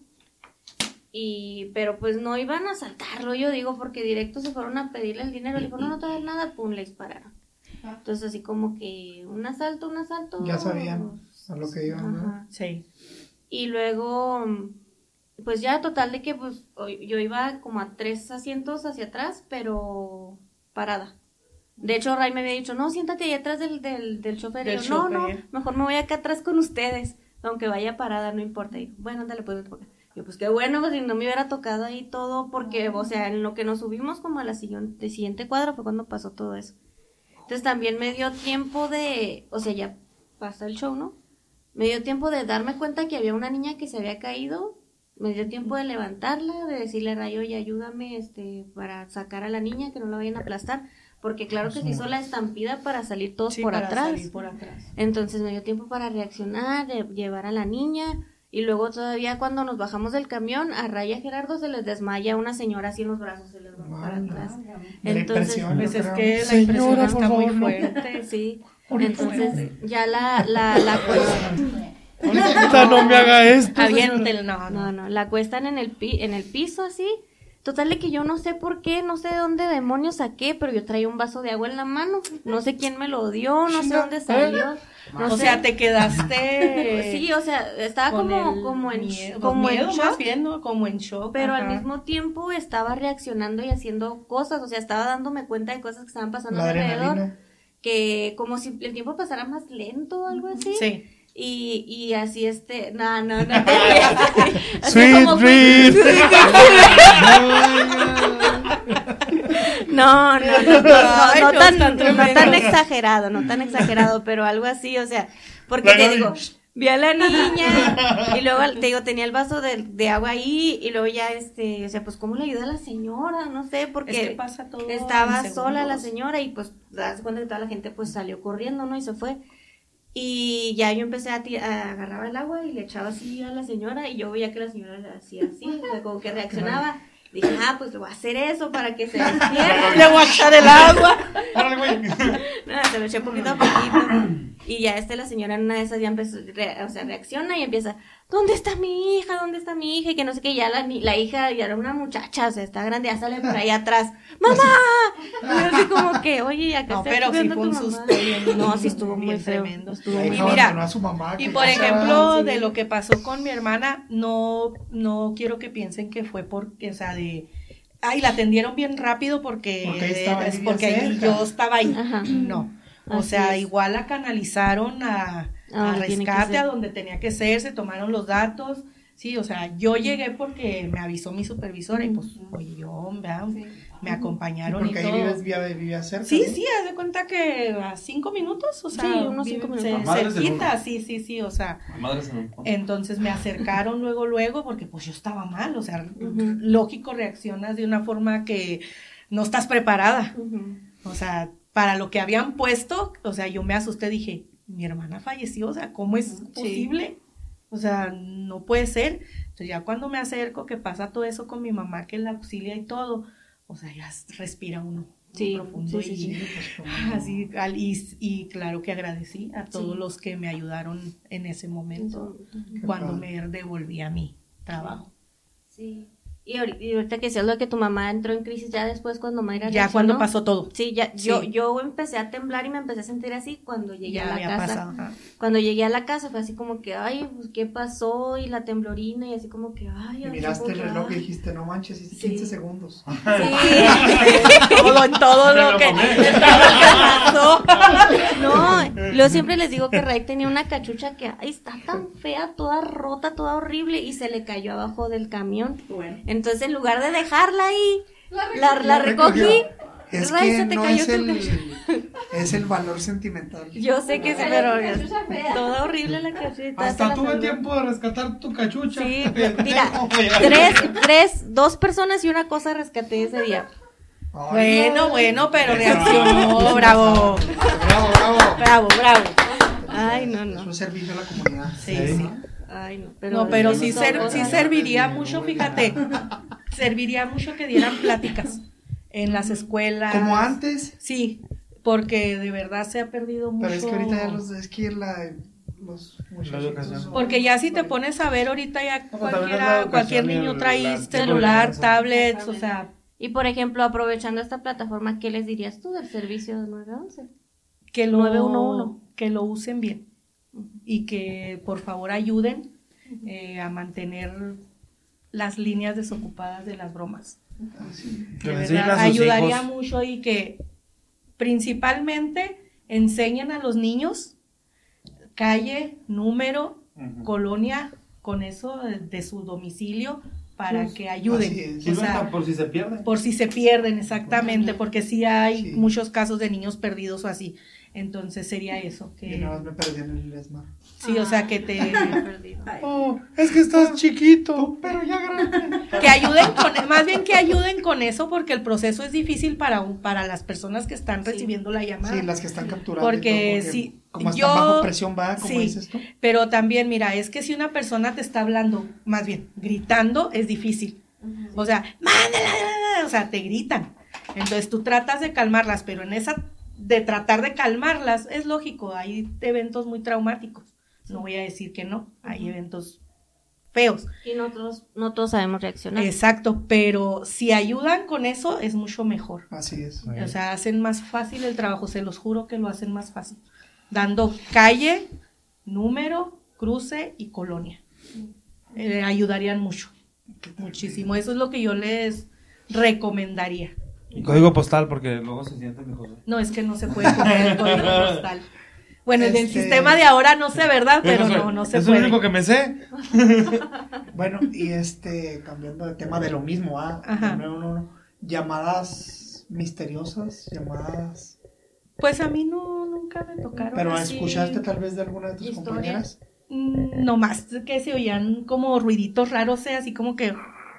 Y, pero pues no iban a asaltarlo, yo digo, porque directo se fueron a pedirle el dinero. Le dijo, no, no te das nada, pum, le dispararon. Entonces así como que un asalto, un asalto. Ya sabían a lo que iban, ¿no? Sí. Y luego, pues ya total de que pues yo iba como a tres asientos hacia atrás, pero parada. De hecho, Ray me había dicho, no, siéntate ahí atrás del, del, del chofer. Del y yo, no, no, mejor me voy acá atrás con ustedes, aunque vaya parada, no importa. Y bueno, ándale, pues me toca. Yo, pues qué bueno, pues si no me hubiera tocado ahí todo, porque, o sea, en lo que nos subimos como a la siguiente, siguiente cuadra fue cuando pasó todo eso. Entonces también me dio tiempo de, o sea, ya pasa el show, ¿no? Me dio tiempo de darme cuenta que había una niña que se había caído, me dio tiempo de levantarla, de decirle a Rayo, oye, ayúdame, este, para sacar a la niña, que no la vayan a aplastar, porque claro que se hizo la estampida para salir todos sí, por para atrás. Salir por atrás. Entonces me dio tiempo para reaccionar, de llevar a la niña. Y luego todavía cuando nos bajamos del camión, a Raya Gerardo se les desmaya una señora así en los brazos, se les va wow, para atrás. No, entonces, pues es que la impresión está favor, muy fuerte. Sí, entonces ya la, la, la cuestan. No me haga esto. Aviéntelo, no, no, no, la cuestan en el, pi, en el piso así. Total de que yo no sé por qué, no sé de dónde demonios saqué, pero yo traía un vaso de agua en la mano. No sé quién me lo dio, no sé dónde salió. No o sé. sea, te quedaste. Sí, o sea, estaba como, como en miedo, como miedo, en shock. Más bien, ¿no? Como en shock. Pero ajá. al mismo tiempo estaba reaccionando y haciendo cosas, o sea, estaba dándome cuenta de cosas que estaban pasando la alrededor. Adrenalina. que como si el tiempo pasara más lento o algo así. Sí. Y, y así este, no, no, no. Así Sweet como- dreams. No, no, no, no, no, Ay, no no, tan, están no tan tremendos. exagerado, no tan exagerado, pero algo así, o sea, porque te digo, vi a la niña y luego te digo, tenía el vaso de, de agua ahí y luego ya este, o sea, pues cómo le ayuda a la señora, no sé, porque Es que pasa todo estaba en sola la segundos. señora y pues das cuenta que toda la gente pues salió corriendo, ¿no? Y se fue. Y ya yo empecé a, ti- a agarrar el agua y le echaba así a la señora y yo veía que la señora le hacía así, o sea, como que reaccionaba. Dije, ah, pues le voy a hacer eso para que se despierte. Le voy a echar el agua. Árale, güey. No, se lo eché poquito a poquito. Y ya este, la señora en una de esas ya empezó, re- o sea, reacciona y empieza, ¿dónde está mi hija? ¿Dónde está mi hija? Y que no sé qué, ya la, ni- la hija ya era una muchacha, o sea, está grande, ya sale por ahí atrás, ¡mamá! Y yo así como que, oye, acá No, está pero sí cuidando fue tu un mamá. susto bien- No, sí estuvo muy bien feo. tremendo. Estuvo La muy hija Y mira, abandonó a su mamá. Y que por ya ejemplo, sí. de lo que pasó con mi hermana, no, no quiero que piensen que fue porque, o sea, de, ay, la atendieron bien rápido porque, Porque ahí estaba, es vivía porque ahí cerca. yo estaba ahí. Ajá. No. O Así sea, es. igual la canalizaron a, A a donde tiene que rescate, ser. a donde tenía que ser, se tomaron los datos. Sí, o sea, yo llegué porque me avisó mi supervisora y pues, oye, yo, ¿verdad? Me acompañaron y, Porque ahí todo. vives, vivía, vivía cerca. Sí, ¿no? sí, haz de cuenta que a cinco minutos, o sea, Sí, unos cinco vive- minutos. ce- Madres del cerquita, mundo. sí, sí, sí, o sea, Madres en un punto. entonces me acercaron luego, luego, porque pues yo estaba mal, o sea, Ujú. lógico, reaccionas de una forma que no estás preparada, Ujú. o sea, para lo que habían puesto, o sea, yo me asusté, dije, mi hermana falleció, o sea, ¿cómo es posible? O sea, no puede ser. Entonces ya cuando me acerco, que pasa todo eso con mi mamá, que la auxilia y todo, o sea, ya respira uno muy Sí, profundo sí, y, sí, sí. Pues, como- así, al- y, y claro que agradecí a todos Sí. los que me ayudaron en ese momento, Entonces, cuando padre. me devolví a mi trabajo. sí. Y ahorita, y ahorita que decías lo de que tu mamá entró en crisis ya después cuando Mayra Ya reaccionó. cuando pasó todo. Sí, ya, yo, Sí. yo empecé a temblar y me empecé a sentir así cuando llegué Ya a la había casa. pasado. ajá. Cuando llegué a la casa fue así como que, ay, pues, ¿qué pasó? Y la temblorina y así como que, ay, Y así miraste como el que, reloj y ay. dijiste, no manches, hice Sí. quince segundos. Sí. todo en todo Me lo lo que, mamé. todo lo que pasó. No, yo siempre les digo que Ray tenía una cachucha que, ay, está tan fea, toda rota, toda horrible, y se le cayó abajo del camión. Bueno. Entonces, en lugar de dejarla ahí, La la, la recogí. Es Ray, que se te no cayó es tu el, cachucha. es el valor sentimental. Yo sé que sí, Ay, pero la cachucha fea. toda horrible la cachucha. Hasta se la tuve salvó. tiempo de rescatar tu cachucha. Sí, pendejo. mira, tres, tres, dos personas y una cosa rescaté ese día. Ay, Bueno, bueno, pero Eso. reaccionó, bravo. bravo, bravo. Bravo, bravo. Ay, no, Es no. un servicio a la comunidad. Sí, Sí. sí. Ay, no. No, pero sí, son ser- cosas. sí serviría mucho, fíjate, serviría mucho que dieran pláticas en las escuelas. Como antes, Sí, porque de verdad se ha perdido mucho. pero es que ahorita ya los, es que la, los muchachitos educación. son- Porque ya si te pones a ver ahorita ya No, pues, también es la cualquiera, educación cualquier y niño el- trae la- celular, sí, tablets, o sea, Y por ejemplo, aprovechando esta plataforma, ¿qué les dirías tú del servicio de nueve once? que lo, nueve uno uno. que lo usen bien y que por favor ayuden eh, a mantener las líneas desocupadas de las bromas. Que De le enseñen verdad, a sus ayudaría hijos. mucho y que principalmente enseñen a los niños calle, número, Ujú. colonia, con eso de, de su domicilio para que Así ayuden. es. O Sirven sea, pa- por si se pierden. por si se pierden, exactamente, porque sí hay Sí. muchos casos de niños perdidos o así. Entonces sería eso, Y que nada más me perdí en el ESMA. sí, o sea, que te Oh, es que estás chiquito. Pero ya grande. que ayuden con, más bien que ayuden con eso, porque el proceso es difícil para un- para las personas que están recibiendo la llamada. Sí, las que están capturando. Porque y todo, sí, como están yo- bajo presión, va, como sí, dices tú. pero también, mira, es que si una persona te está hablando, más bien, gritando, es difícil. O sea, mándala, o sea, te gritan. Entonces tú tratas de calmarlas, pero en esa de tratar de calmarlas, es lógico, hay eventos muy traumáticos. No voy a decir que no, hay eventos feos. Y nosotros no todos sabemos reaccionar. Exacto, pero si ayudan con eso, es mucho mejor. Así es. O sea, hacen más fácil el trabajo, se los juro que lo hacen más fácil. Dando calle, número, cruce y colonia. Eh, ayudarían mucho, muchísimo. Eso es lo que yo les recomendaría. Y código postal, porque luego se siente mejor. No, es que no se puede poner el código postal. Bueno, en el Este- sistema de ahora no sé, ¿verdad? Pero Eso no, no se es puede. lo único que me sé. Bueno, y este, cambiando de tema de lo mismo, ¿ah? Ajá. No, no, no. Llamadas misteriosas, llamadas. Pues a mí no, nunca me tocaron Pero así. ¿escuchaste tal vez de alguna de tus historias. compañeras? Mm, No más que se oían como ruiditos raros, o sea, así como que...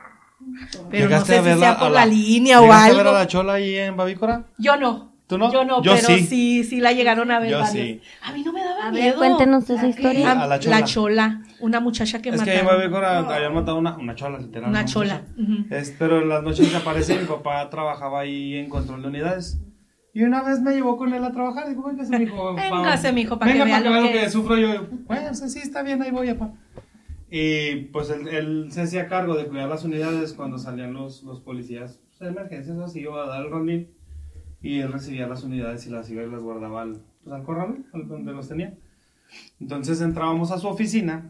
Pero no ¿Llegaste sé a si verla sea a por la- la línea o ¿Llegaste a ver algo. a la chola ahí en Babícora? Yo no. ¿Tú no? Yo no, Yo pero sí. sí. sí, la llegaron a ver Yo varios. sí. A mí no me daba A ver, miedo. cuéntenos esa historia. Ah, A la chola. La chola, una muchacha que Es que ahí en mataron. Babícora habían matado una, una chola, literal. Una chola. muchacha. Ujú. Es, pero en las noches se aparece, mi papá trabajaba ahí en control de unidades. Y una vez me llevó con él a trabajar. Dijo, véngase, mijo. pa- Véngase, mijo, para que venga, vea para que lo vea lo que que es. sufro yo. Bueno, sí, sí, está bien, ahí voy, papá. Y pues él, él se hacía cargo de cuidar las unidades cuando salían los, los policías pues, de emergencias, así iba a dar el rondín. Y él recibía las unidades y las iba y las guardaba al, pues, al corral, al- donde los tenía. Entonces entrábamos a su oficina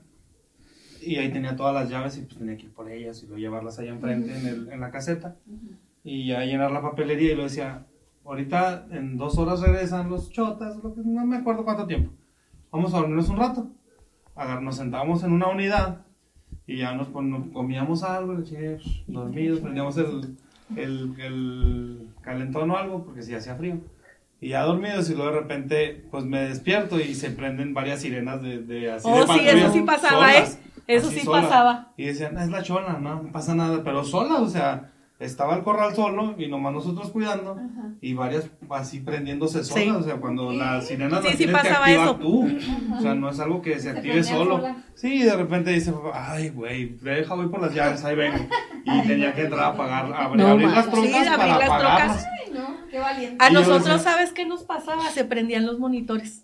y ahí tenía todas las llaves y pues tenía que ir por ellas y luego llevarlas allá enfrente en, el, en la caseta y ya llenar la papelería y lo decía, ahorita en dos horas regresan los chotas, lo que, no me acuerdo cuánto tiempo, vamos a dormirnos un rato. Agar, nos sentábamos en una unidad y ya nos, pon- nos comíamos algo, le eché, psh, dormidos, prendíamos el, el, el calentón o algo porque si hacía frío. Y ya dormidos y luego de repente pues me despierto y se prenden varias sirenas de, de así Oh, de sí, patrulla, eso sí pasaba, solas, ¿eh? Eso así sí solas. pasaba. Y decían, es la chola, no, no pasa nada, pero sola, o sea, estaba el corral solo y nomás nosotros cuidando y varias así prendiéndose solas, Sí. o sea, cuando las sirenas Sí, las sí tienes que pasaba activar eso. tú, o sea, no es algo que se active prendían solo. solas. Sí, y de repente dice, ay, güey, deja, voy por las llaves, ahí vengo. Y tenía que entrar a apagar, a abrir, No abrir las manches. trocas Sí, abrir para las apagarlas. trocas. Ay, no, qué valiente. A Y yo nosotros, decía- ¿sabes qué nos pasaba? Se prendían los monitores.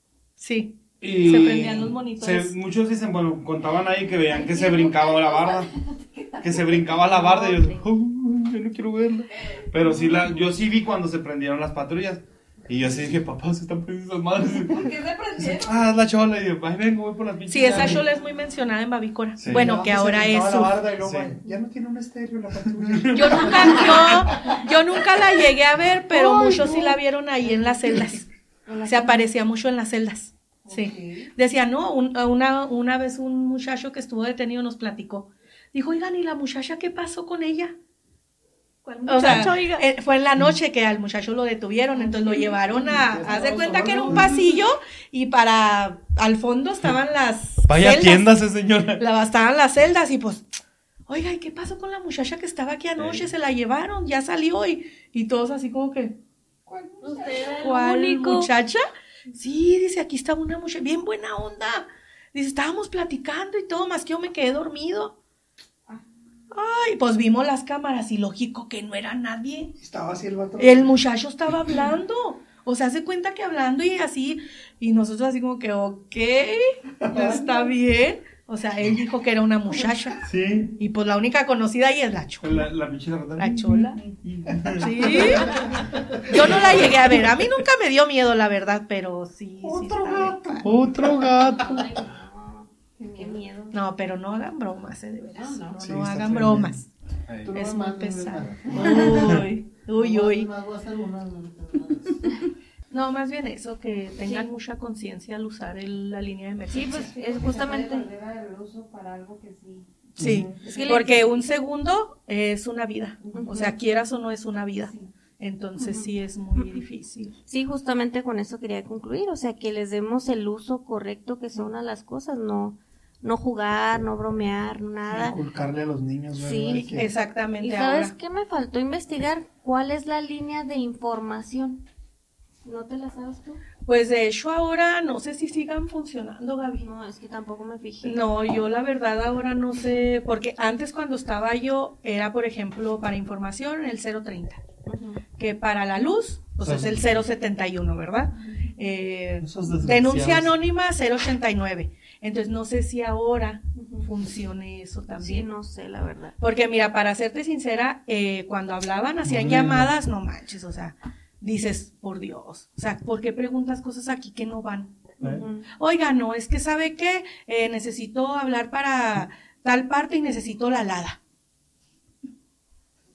Sí. Y Se prendían los monitores. se- muchos dicen, bueno, contaban ahí que veían que se brincaba la barda, que se brincaba la barda y yo, "Oh, yo no quiero verla". Pero sí, la, yo sí vi cuando se prendieron las patrullas y yo sí dije, papá, se están prendiendo esas madres. ¿Por qué se prendieron? Ah, es la chola y yo, ay, vengo, voy por las pinches Sí, esa llaves". chola es muy mencionada en Babícora. Sí. Bueno, No, que se ahora es brincaba la su... barda y luego, Sí. ya no tiene un estéreo la patrulla. Yo nunca, yo, yo nunca la llegué a ver, pero muchos sí la vieron ahí en las celdas. Se aparecía mucho en las celdas. Sí. Decía, no, un- una, una vez un muchacho que estuvo detenido nos platicó. Dijo, oigan, ¿y la muchacha qué pasó con ella? O sea, eh, fue en la noche que al muchacho lo detuvieron, entonces lo llevaron a, haz de cuenta que era un pasillo y para, al fondo estaban las Vaya celdas. tiendas, ese señor. La, estaban las celdas y pues, oiga, ¿y qué pasó con la muchacha que estaba aquí anoche? Se la llevaron, ya salió y, y todos así como que, Usted era el ¿cuál único. muchacha? Sí, dice, aquí estaba una muchacha, bien buena onda. Dice, estábamos platicando y todo, más que yo me quedé dormido. Ay, pues vimos las cámaras y lógico que no era nadie. Estaba así el vato. El muchacho estaba hablando. O sea, se cuenta que hablando y así, y nosotros así como que, ok, está bien. O sea, él dijo que era una muchacha. Sí. Y pues la única conocida ahí es la chola. La, la pinche rata. La chola. Sí. Yo no la llegué a ver. A mí nunca me dio miedo, la verdad, pero sí. Otro sí gato. Otro gato. Ay, no. Qué miedo. No, pero no hagan bromas, eh, de veras. No, no, Sí, no está hagan tremendo. bromas. Ay. Tú no Es vas muy más, no ves pesado. nada. Uy, uy, uy. Más voy a hacer una, no, no, no. No, más bien eso, que tengan mucha conciencia al usar el- la línea de Sí, emergencia. pues es justamente. el uso para algo que sí. Sí, Es que le- porque un segundo es una vida. O sea, quieras o no es una vida. Entonces sí es muy difícil. Sí, justamente con eso quería concluir, o sea, que les demos el uso correcto que son a las cosas, no no jugar, no bromear, nada. Inculcarle a los niños, ¿verdad? Sí, Que- Exactamente. ¿Y sabes ahora. qué me faltó investigar? ¿Cuál es la línea de información? ¿No te la sabes tú? Pues de hecho ahora no sé si sigan funcionando, Gaby. No, es que tampoco me fijé. No, yo la verdad ahora no sé, porque antes cuando estaba yo era, por ejemplo, para información el cero treinta, Ujú. que para la luz, pues es el cero setenta y uno, ¿verdad? Eh, Esos desgraciados. denuncia anónima cero ochenta y nueve. Entonces no sé si ahora funcione eso Sí, también. no sé, la verdad. Porque mira, para serte sincera, eh, cuando hablaban, hacían Muy llamadas, no manches, o sea, dices, por Dios, o sea, ¿por qué preguntas cosas aquí que no van? ¿Eh? Ujú. Oiga, no, es que sabe que necesito hablar para tal parte y necesito la alada. O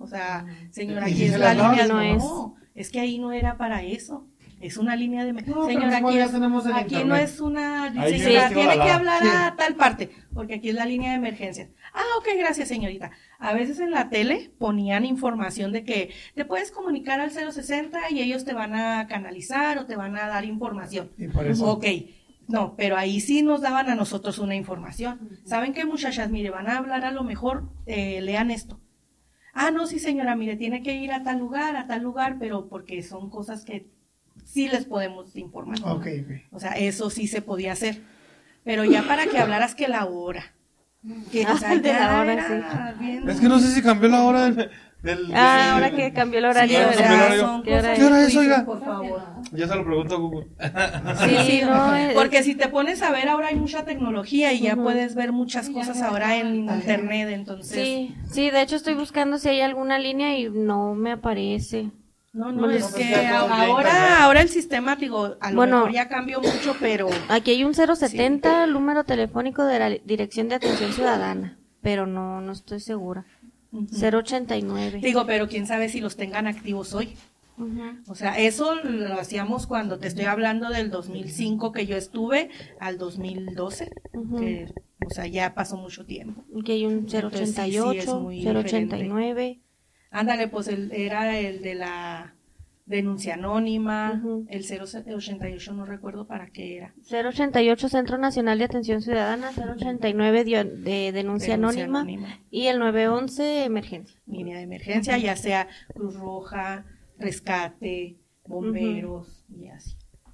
sea, señora, ¿Y aquí si es se la las daban? línea, No no, es que ahí no era para eso. Es una línea de... No, pero señora, igual aquí, ya es, tenemos el aquí no internet. es una... Ahí yo Señora, investigo tiene la que lava. hablar Sí. a tal parte, porque aquí es la línea de emergencias. Ah, ok, gracias, señorita. A veces en la tele ponían información de que te puedes comunicar al cero sesenta y ellos te van a canalizar o te van a dar información. Y por eso. Ok, no, pero ahí sí nos daban a nosotros una información. ¿Saben qué, muchachas? Mire, van a hablar a lo mejor, eh, lean esto. Ah, no, sí, señora, mire, tiene que ir a tal lugar, a tal lugar, pero porque son cosas que sí les podemos informar. Ok, ok. O sea, eso sí se podía hacer. Pero ya para que hablaras que la hora. Que, o sea, Ah, de la ya hora, era bien- Es que no sé si cambió la hora del... del- Ah, del- ahora que cambió el horario, Sí, ¿verdad? cambió el horario. son ¿Qué hora cosas es? ¿Qué hora que es, tú dices, oiga? por favor. Ya se lo pregunto a Google. Sí, sí, no, es- Porque si te pones a ver, ahora hay mucha tecnología y ya Ujú. puedes ver muchas cosas ahora en internet, entonces... Sí, sí, de hecho estoy buscando si hay alguna línea y no me aparece. No, no, Bueno, es pues que ya todo vía ahora, internet. ahora el sistema, digo, a lo Bueno. mejor ya cambió mucho, pero... Aquí hay un cero setenta, número telefónico de la Dirección de Atención Ciudadana, pero no, no estoy segura. Ujú. cero ochenta y nueve. Digo, pero quién sabe si los tengan activos hoy. Ujú. O sea, eso lo hacíamos cuando te estoy hablando del dos mil cinco que yo estuve al dos mil doce, Ujú. que, o sea, ya pasó mucho tiempo. Aquí hay un cero Entonces, sí, ochenta y sí, es ocho, muy cero ochenta y nueve. Ándale, pues el, era el de la denuncia anónima, Ujú. el cero ochenta y ocho no recuerdo para qué era. cero ochenta y ocho Centro Nacional de Atención Ciudadana, cero ochenta y nueve dio- de Denuncia, Denuncia anónima, anónima. y el nueve once Emergencia. Línea de emergencia, ya sea Cruz Roja, rescate, bomberos y así.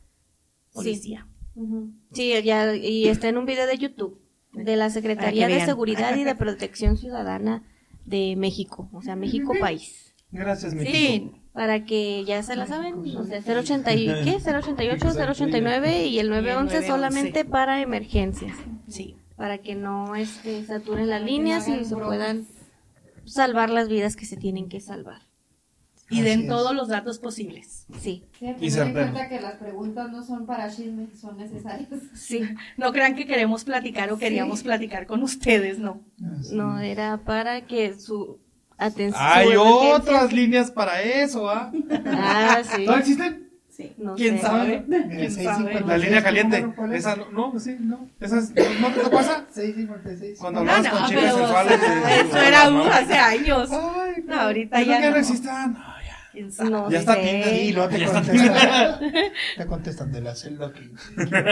Policía. Ujú. Sí, ya, y está en un video de YouTube de la Secretaría Para que de vean. Seguridad y de Protección Ciudadana de México, o sea, México país. Gracias, mi Sí, Para que ya se la saben, o sea, cero ochenta y ¿qué? cero ochenta y ocho, cero ochenta y nueve y el nueve once solamente para emergencias, sí. para que no este, saturen las líneas y se puedan salvar las vidas que se tienen que salvar. Y Así den es. todos los datos posibles. Sí, Sí, hay Y que tener en certero. cuenta que las preguntas no son para chisme, que son necesarias. sí. No crean que queremos platicar o queríamos platicar con ustedes, no. Así No, es. era para que su atención... Hay su emergencia- otras líneas para eso, ¿ah? Ah, sí. ¿No existen? Sí. No ¿Quién sé. sabe? Mira, ¿Quién seis sabe? cincuenta. La línea caliente. ¿Cómo, cuál es? Esa no, no, sí, no. Esa es, ¿no te tocó esa? seis cincuenta y seis. Cuando No, hablabas no, con chicas pero sensuales. de- eso era uh, hace años. Ay, No, ahorita ¿es lo ya que no. existan? No, ya. ¿Quién sabe? No Ya está sé. Tinder. Y luego te Ya está contestan. Te contestan de la celda quince.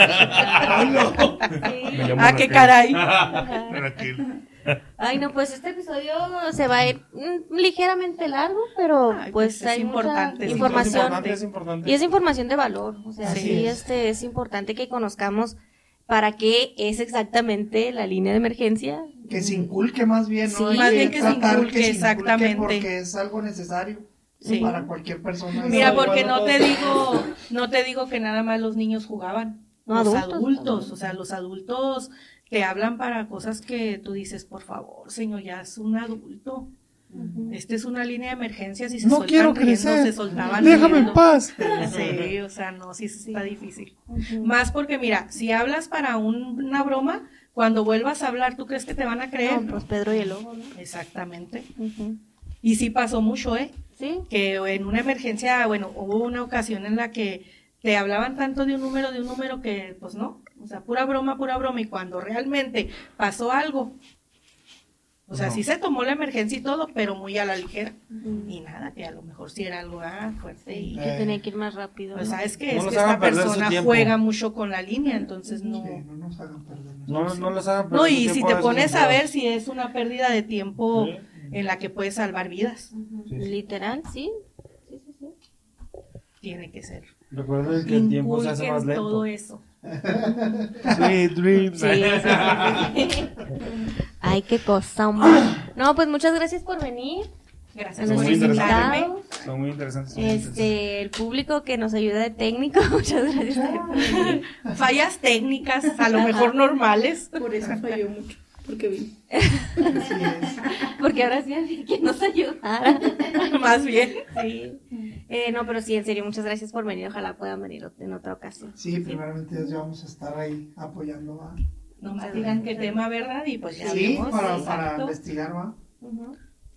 Me llamo Ah, qué Raquel. caray. Raquel. Ay, no, pues este episodio se va a ir mm, ligeramente largo, pero Ay, pues, pues, es hay importante, mucha es Es información. importante, es importante. Y es información de valor, o sea, Así sí, es. este, es importante que conozcamos para qué es exactamente la línea de emergencia. Que se inculque más bien, ¿no? Sí, Hay más bien que se tratar inculque, exactamente. Porque es algo necesario Sí. para cualquier persona. Mira, No, porque igual no no te todos. digo, no te digo que nada más los niños jugaban. No, los adultos. adultos, o sea, los adultos te hablan para cosas que tú dices, por favor, señor, ya es un adulto. Esta es una línea de emergencias y se No sueltan quiero riendo, crecer. se soltaban Déjame en riendo. paz. Sí, o sea, no, sí sí está difícil. Más porque, mira, si hablas para un- una broma, cuando vuelvas a hablar, ¿tú crees que te van a creer? No, pues Pedro y el lobo, ¿no? Exactamente. Ujú. Y sí pasó mucho, ¿eh? Sí, Que en una emergencia, bueno, hubo una ocasión en la que te hablaban tanto de un número, de un número que, pues no, o sea, pura broma, pura broma, y cuando realmente pasó algo, o sea, No. sí se tomó la emergencia y todo, pero muy a la ligera, y nada, que a lo mejor sí era algo ah, fuerte, y, que tenía que ir más rápido. o ¿no? sea, es que, No es nos que hagan esta perder su persona tiempo. juega mucho con la línea, entonces no... Sí, no nos hagan perder. No, no les hagan perder No, su y si tiempo te a esos pones a ver empleados. si es una pérdida de tiempo Sí. en la que puedes salvar vidas, Ujú. Sí, sí. Literal, sí. Sí, sí, sí. tiene que ser. Recuerden que el tiempo se hace más Inculquen lento. todo eso. Sweet dreams. Sí, sí, sí, sí. Ay, qué cosa, hombre. No, pues muchas gracias por venir. Gracias A Son por muy nuestros interesantes. invitarme. invitados. Son muy interesantes. son muy interesantes. Este, el público que nos ayuda de técnico, muchas gracias también por venir. Fallas técnicas, a lo mejor normales. Por eso falló mucho, porque vi. Así es. Porque ahora sí alguien que nos ayudara. Más bien. Sí. Eh, no, pero sí, en serio, muchas gracias por venir. Ojalá puedan venir en otra ocasión. Sí, primeramente Dios, ya vamos a estar ahí apoyando, ¿va? Nomás digan qué tema, ¿verdad? Y pues ya Sí, vemos. para, para exacto. investigar, ¿va? Ujú.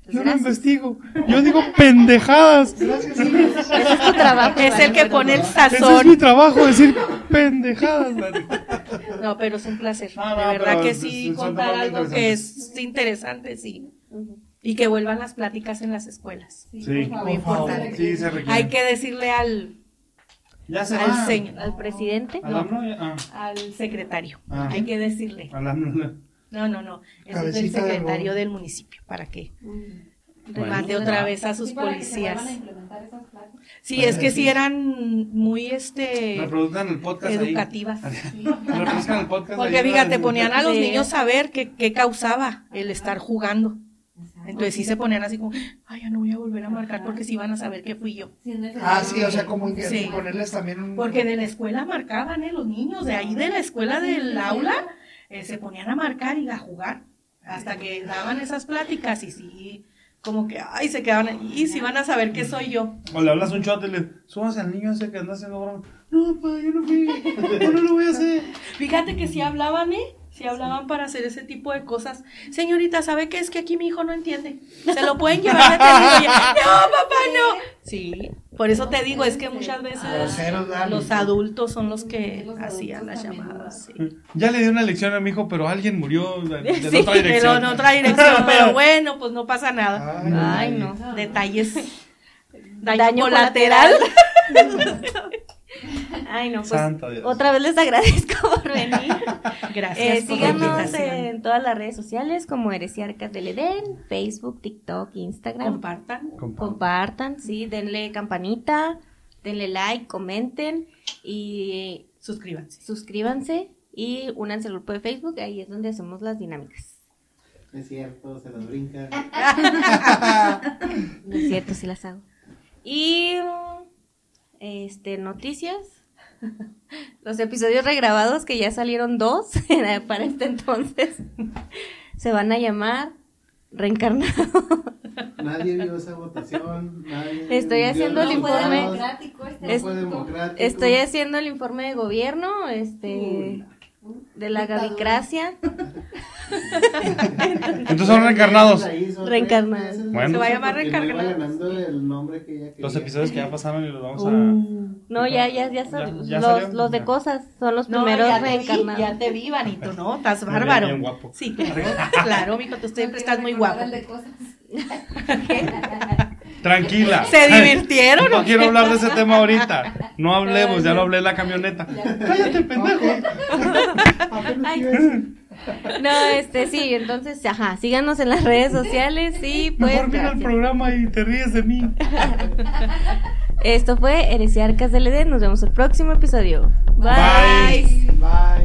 Yo no investigo. Yo digo pendejadas. Gracias, ese es tu trabajo. Es el que pone el sazón. Ese es mi trabajo, decir pendejadas. No, pero es un placer. No, no, de verdad que es- sí, son contar temas algo interesantes. que es interesante, sí. Y que vuelvan las pláticas en las escuelas. Sí, Muy por importante. favor. Sí, se requiere. Hay que decirle al, Ya se al va. señor, Al presidente. Al AMLO, ya- ah. al secretario. Ah. Hay que decirle. Al AMLO. No, no, no. Ese es el Cabecita de secretario gobierno. del municipio. ¿Para qué? Bueno. Mande otra vez a sus Sí, para que se policías. vuelvan a implementar esas clases. Sí, es que sí eran muy este Reproduzcan el podcast ahí. educativas. Reproduzcan el podcast Porque ahí. fíjate, ponían a los Sí. niños a ver qué, qué causaba el estar jugando. Entonces sí se ponían así como, ay, ya no voy a volver a marcar porque sí van a saber que fui yo. Ah, sí, o sea, como que Sí. ponerles también un... Porque de la escuela marcaban, ¿eh? Los niños, de ahí de la escuela del aula, eh, se ponían a marcar y a jugar. Hasta que daban esas pláticas y sí, como que, ay, se quedaban ahí, y sí van a saber que soy yo. O le hablas a un chote y le subas al niño ese que anda haciendo broma. No, pa, yo no fui. Yo no lo voy a hacer. Fíjate que sí hablaban, ¿eh? Sí hablaban para hacer ese tipo de cosas. Señorita, ¿sabe qué es que aquí mi hijo no entiende? Se lo pueden llevar detenido. Y- No, papá, no. Sí, por eso te digo, es que muchas veces Groseros, dale. los adultos son los que Los hacían adultos las también, llamadas. Sí. Ya le di una lección a mi hijo, pero alguien murió de, de Sí, otra dirección. Pero en otra dirección, pero bueno, pues no pasa nada. Ay, Ay, no. Detalles. Daño, Daño colateral. Ay, no, pues Santo Dios. otra vez les agradezco por venir. Gracias Eh, por la síganos invitación. en todas las redes sociales como Heresiarcas del Edén, Facebook, TikTok, Instagram. Compartan. Compartan, sí, denle campanita, denle like, comenten y Suscríbanse. suscríbanse y únanse al grupo de Facebook, ahí es donde hacemos las dinámicas. Es cierto, se las brinca. No es cierto, sí las hago. Y este noticias. Los episodios regrabados que ya salieron dos para este entonces se van a llamar Reencarnado. Nadie vio esa votación. Nadie Estoy vio haciendo los el informe. Democrático este No fue asunto. democrático. Estoy haciendo el informe de gobierno, este, Uy. de la Gabicracia. Entonces son reencarnados. La hizo Reencarnados. tres veces, Bueno. no Se va a sé llamar por qué no iba reencarnados. ganando el nombre que ella quería. Los episodios que ya pasaron y los vamos a. No, ya, ya, ya son Ya- ya los, salió. los de Ya. cosas, son los No, primeros ya te vi, reencarnados. ya te vi, Vanito, ¿no? Estás Muy bárbaro. bien, guapo. Sí, claro, claro, mijo, tú siempre estás muy Recordar guapo. el de cosas. Tranquila. ¿Se divirtieron o No qué? quiero hablar de ese tema ahorita. No hablemos, ya lo hablé en la camioneta. Cállate, pendejo. Apenas iba a decir. No, este, sí, entonces, ajá, síganos en las redes sociales y pues, Mejor mira el gracias. programa y te ríes de mí. Esto fue Heresiarcas del Edén, nos vemos el próximo episodio. Bye. Bye. Bye.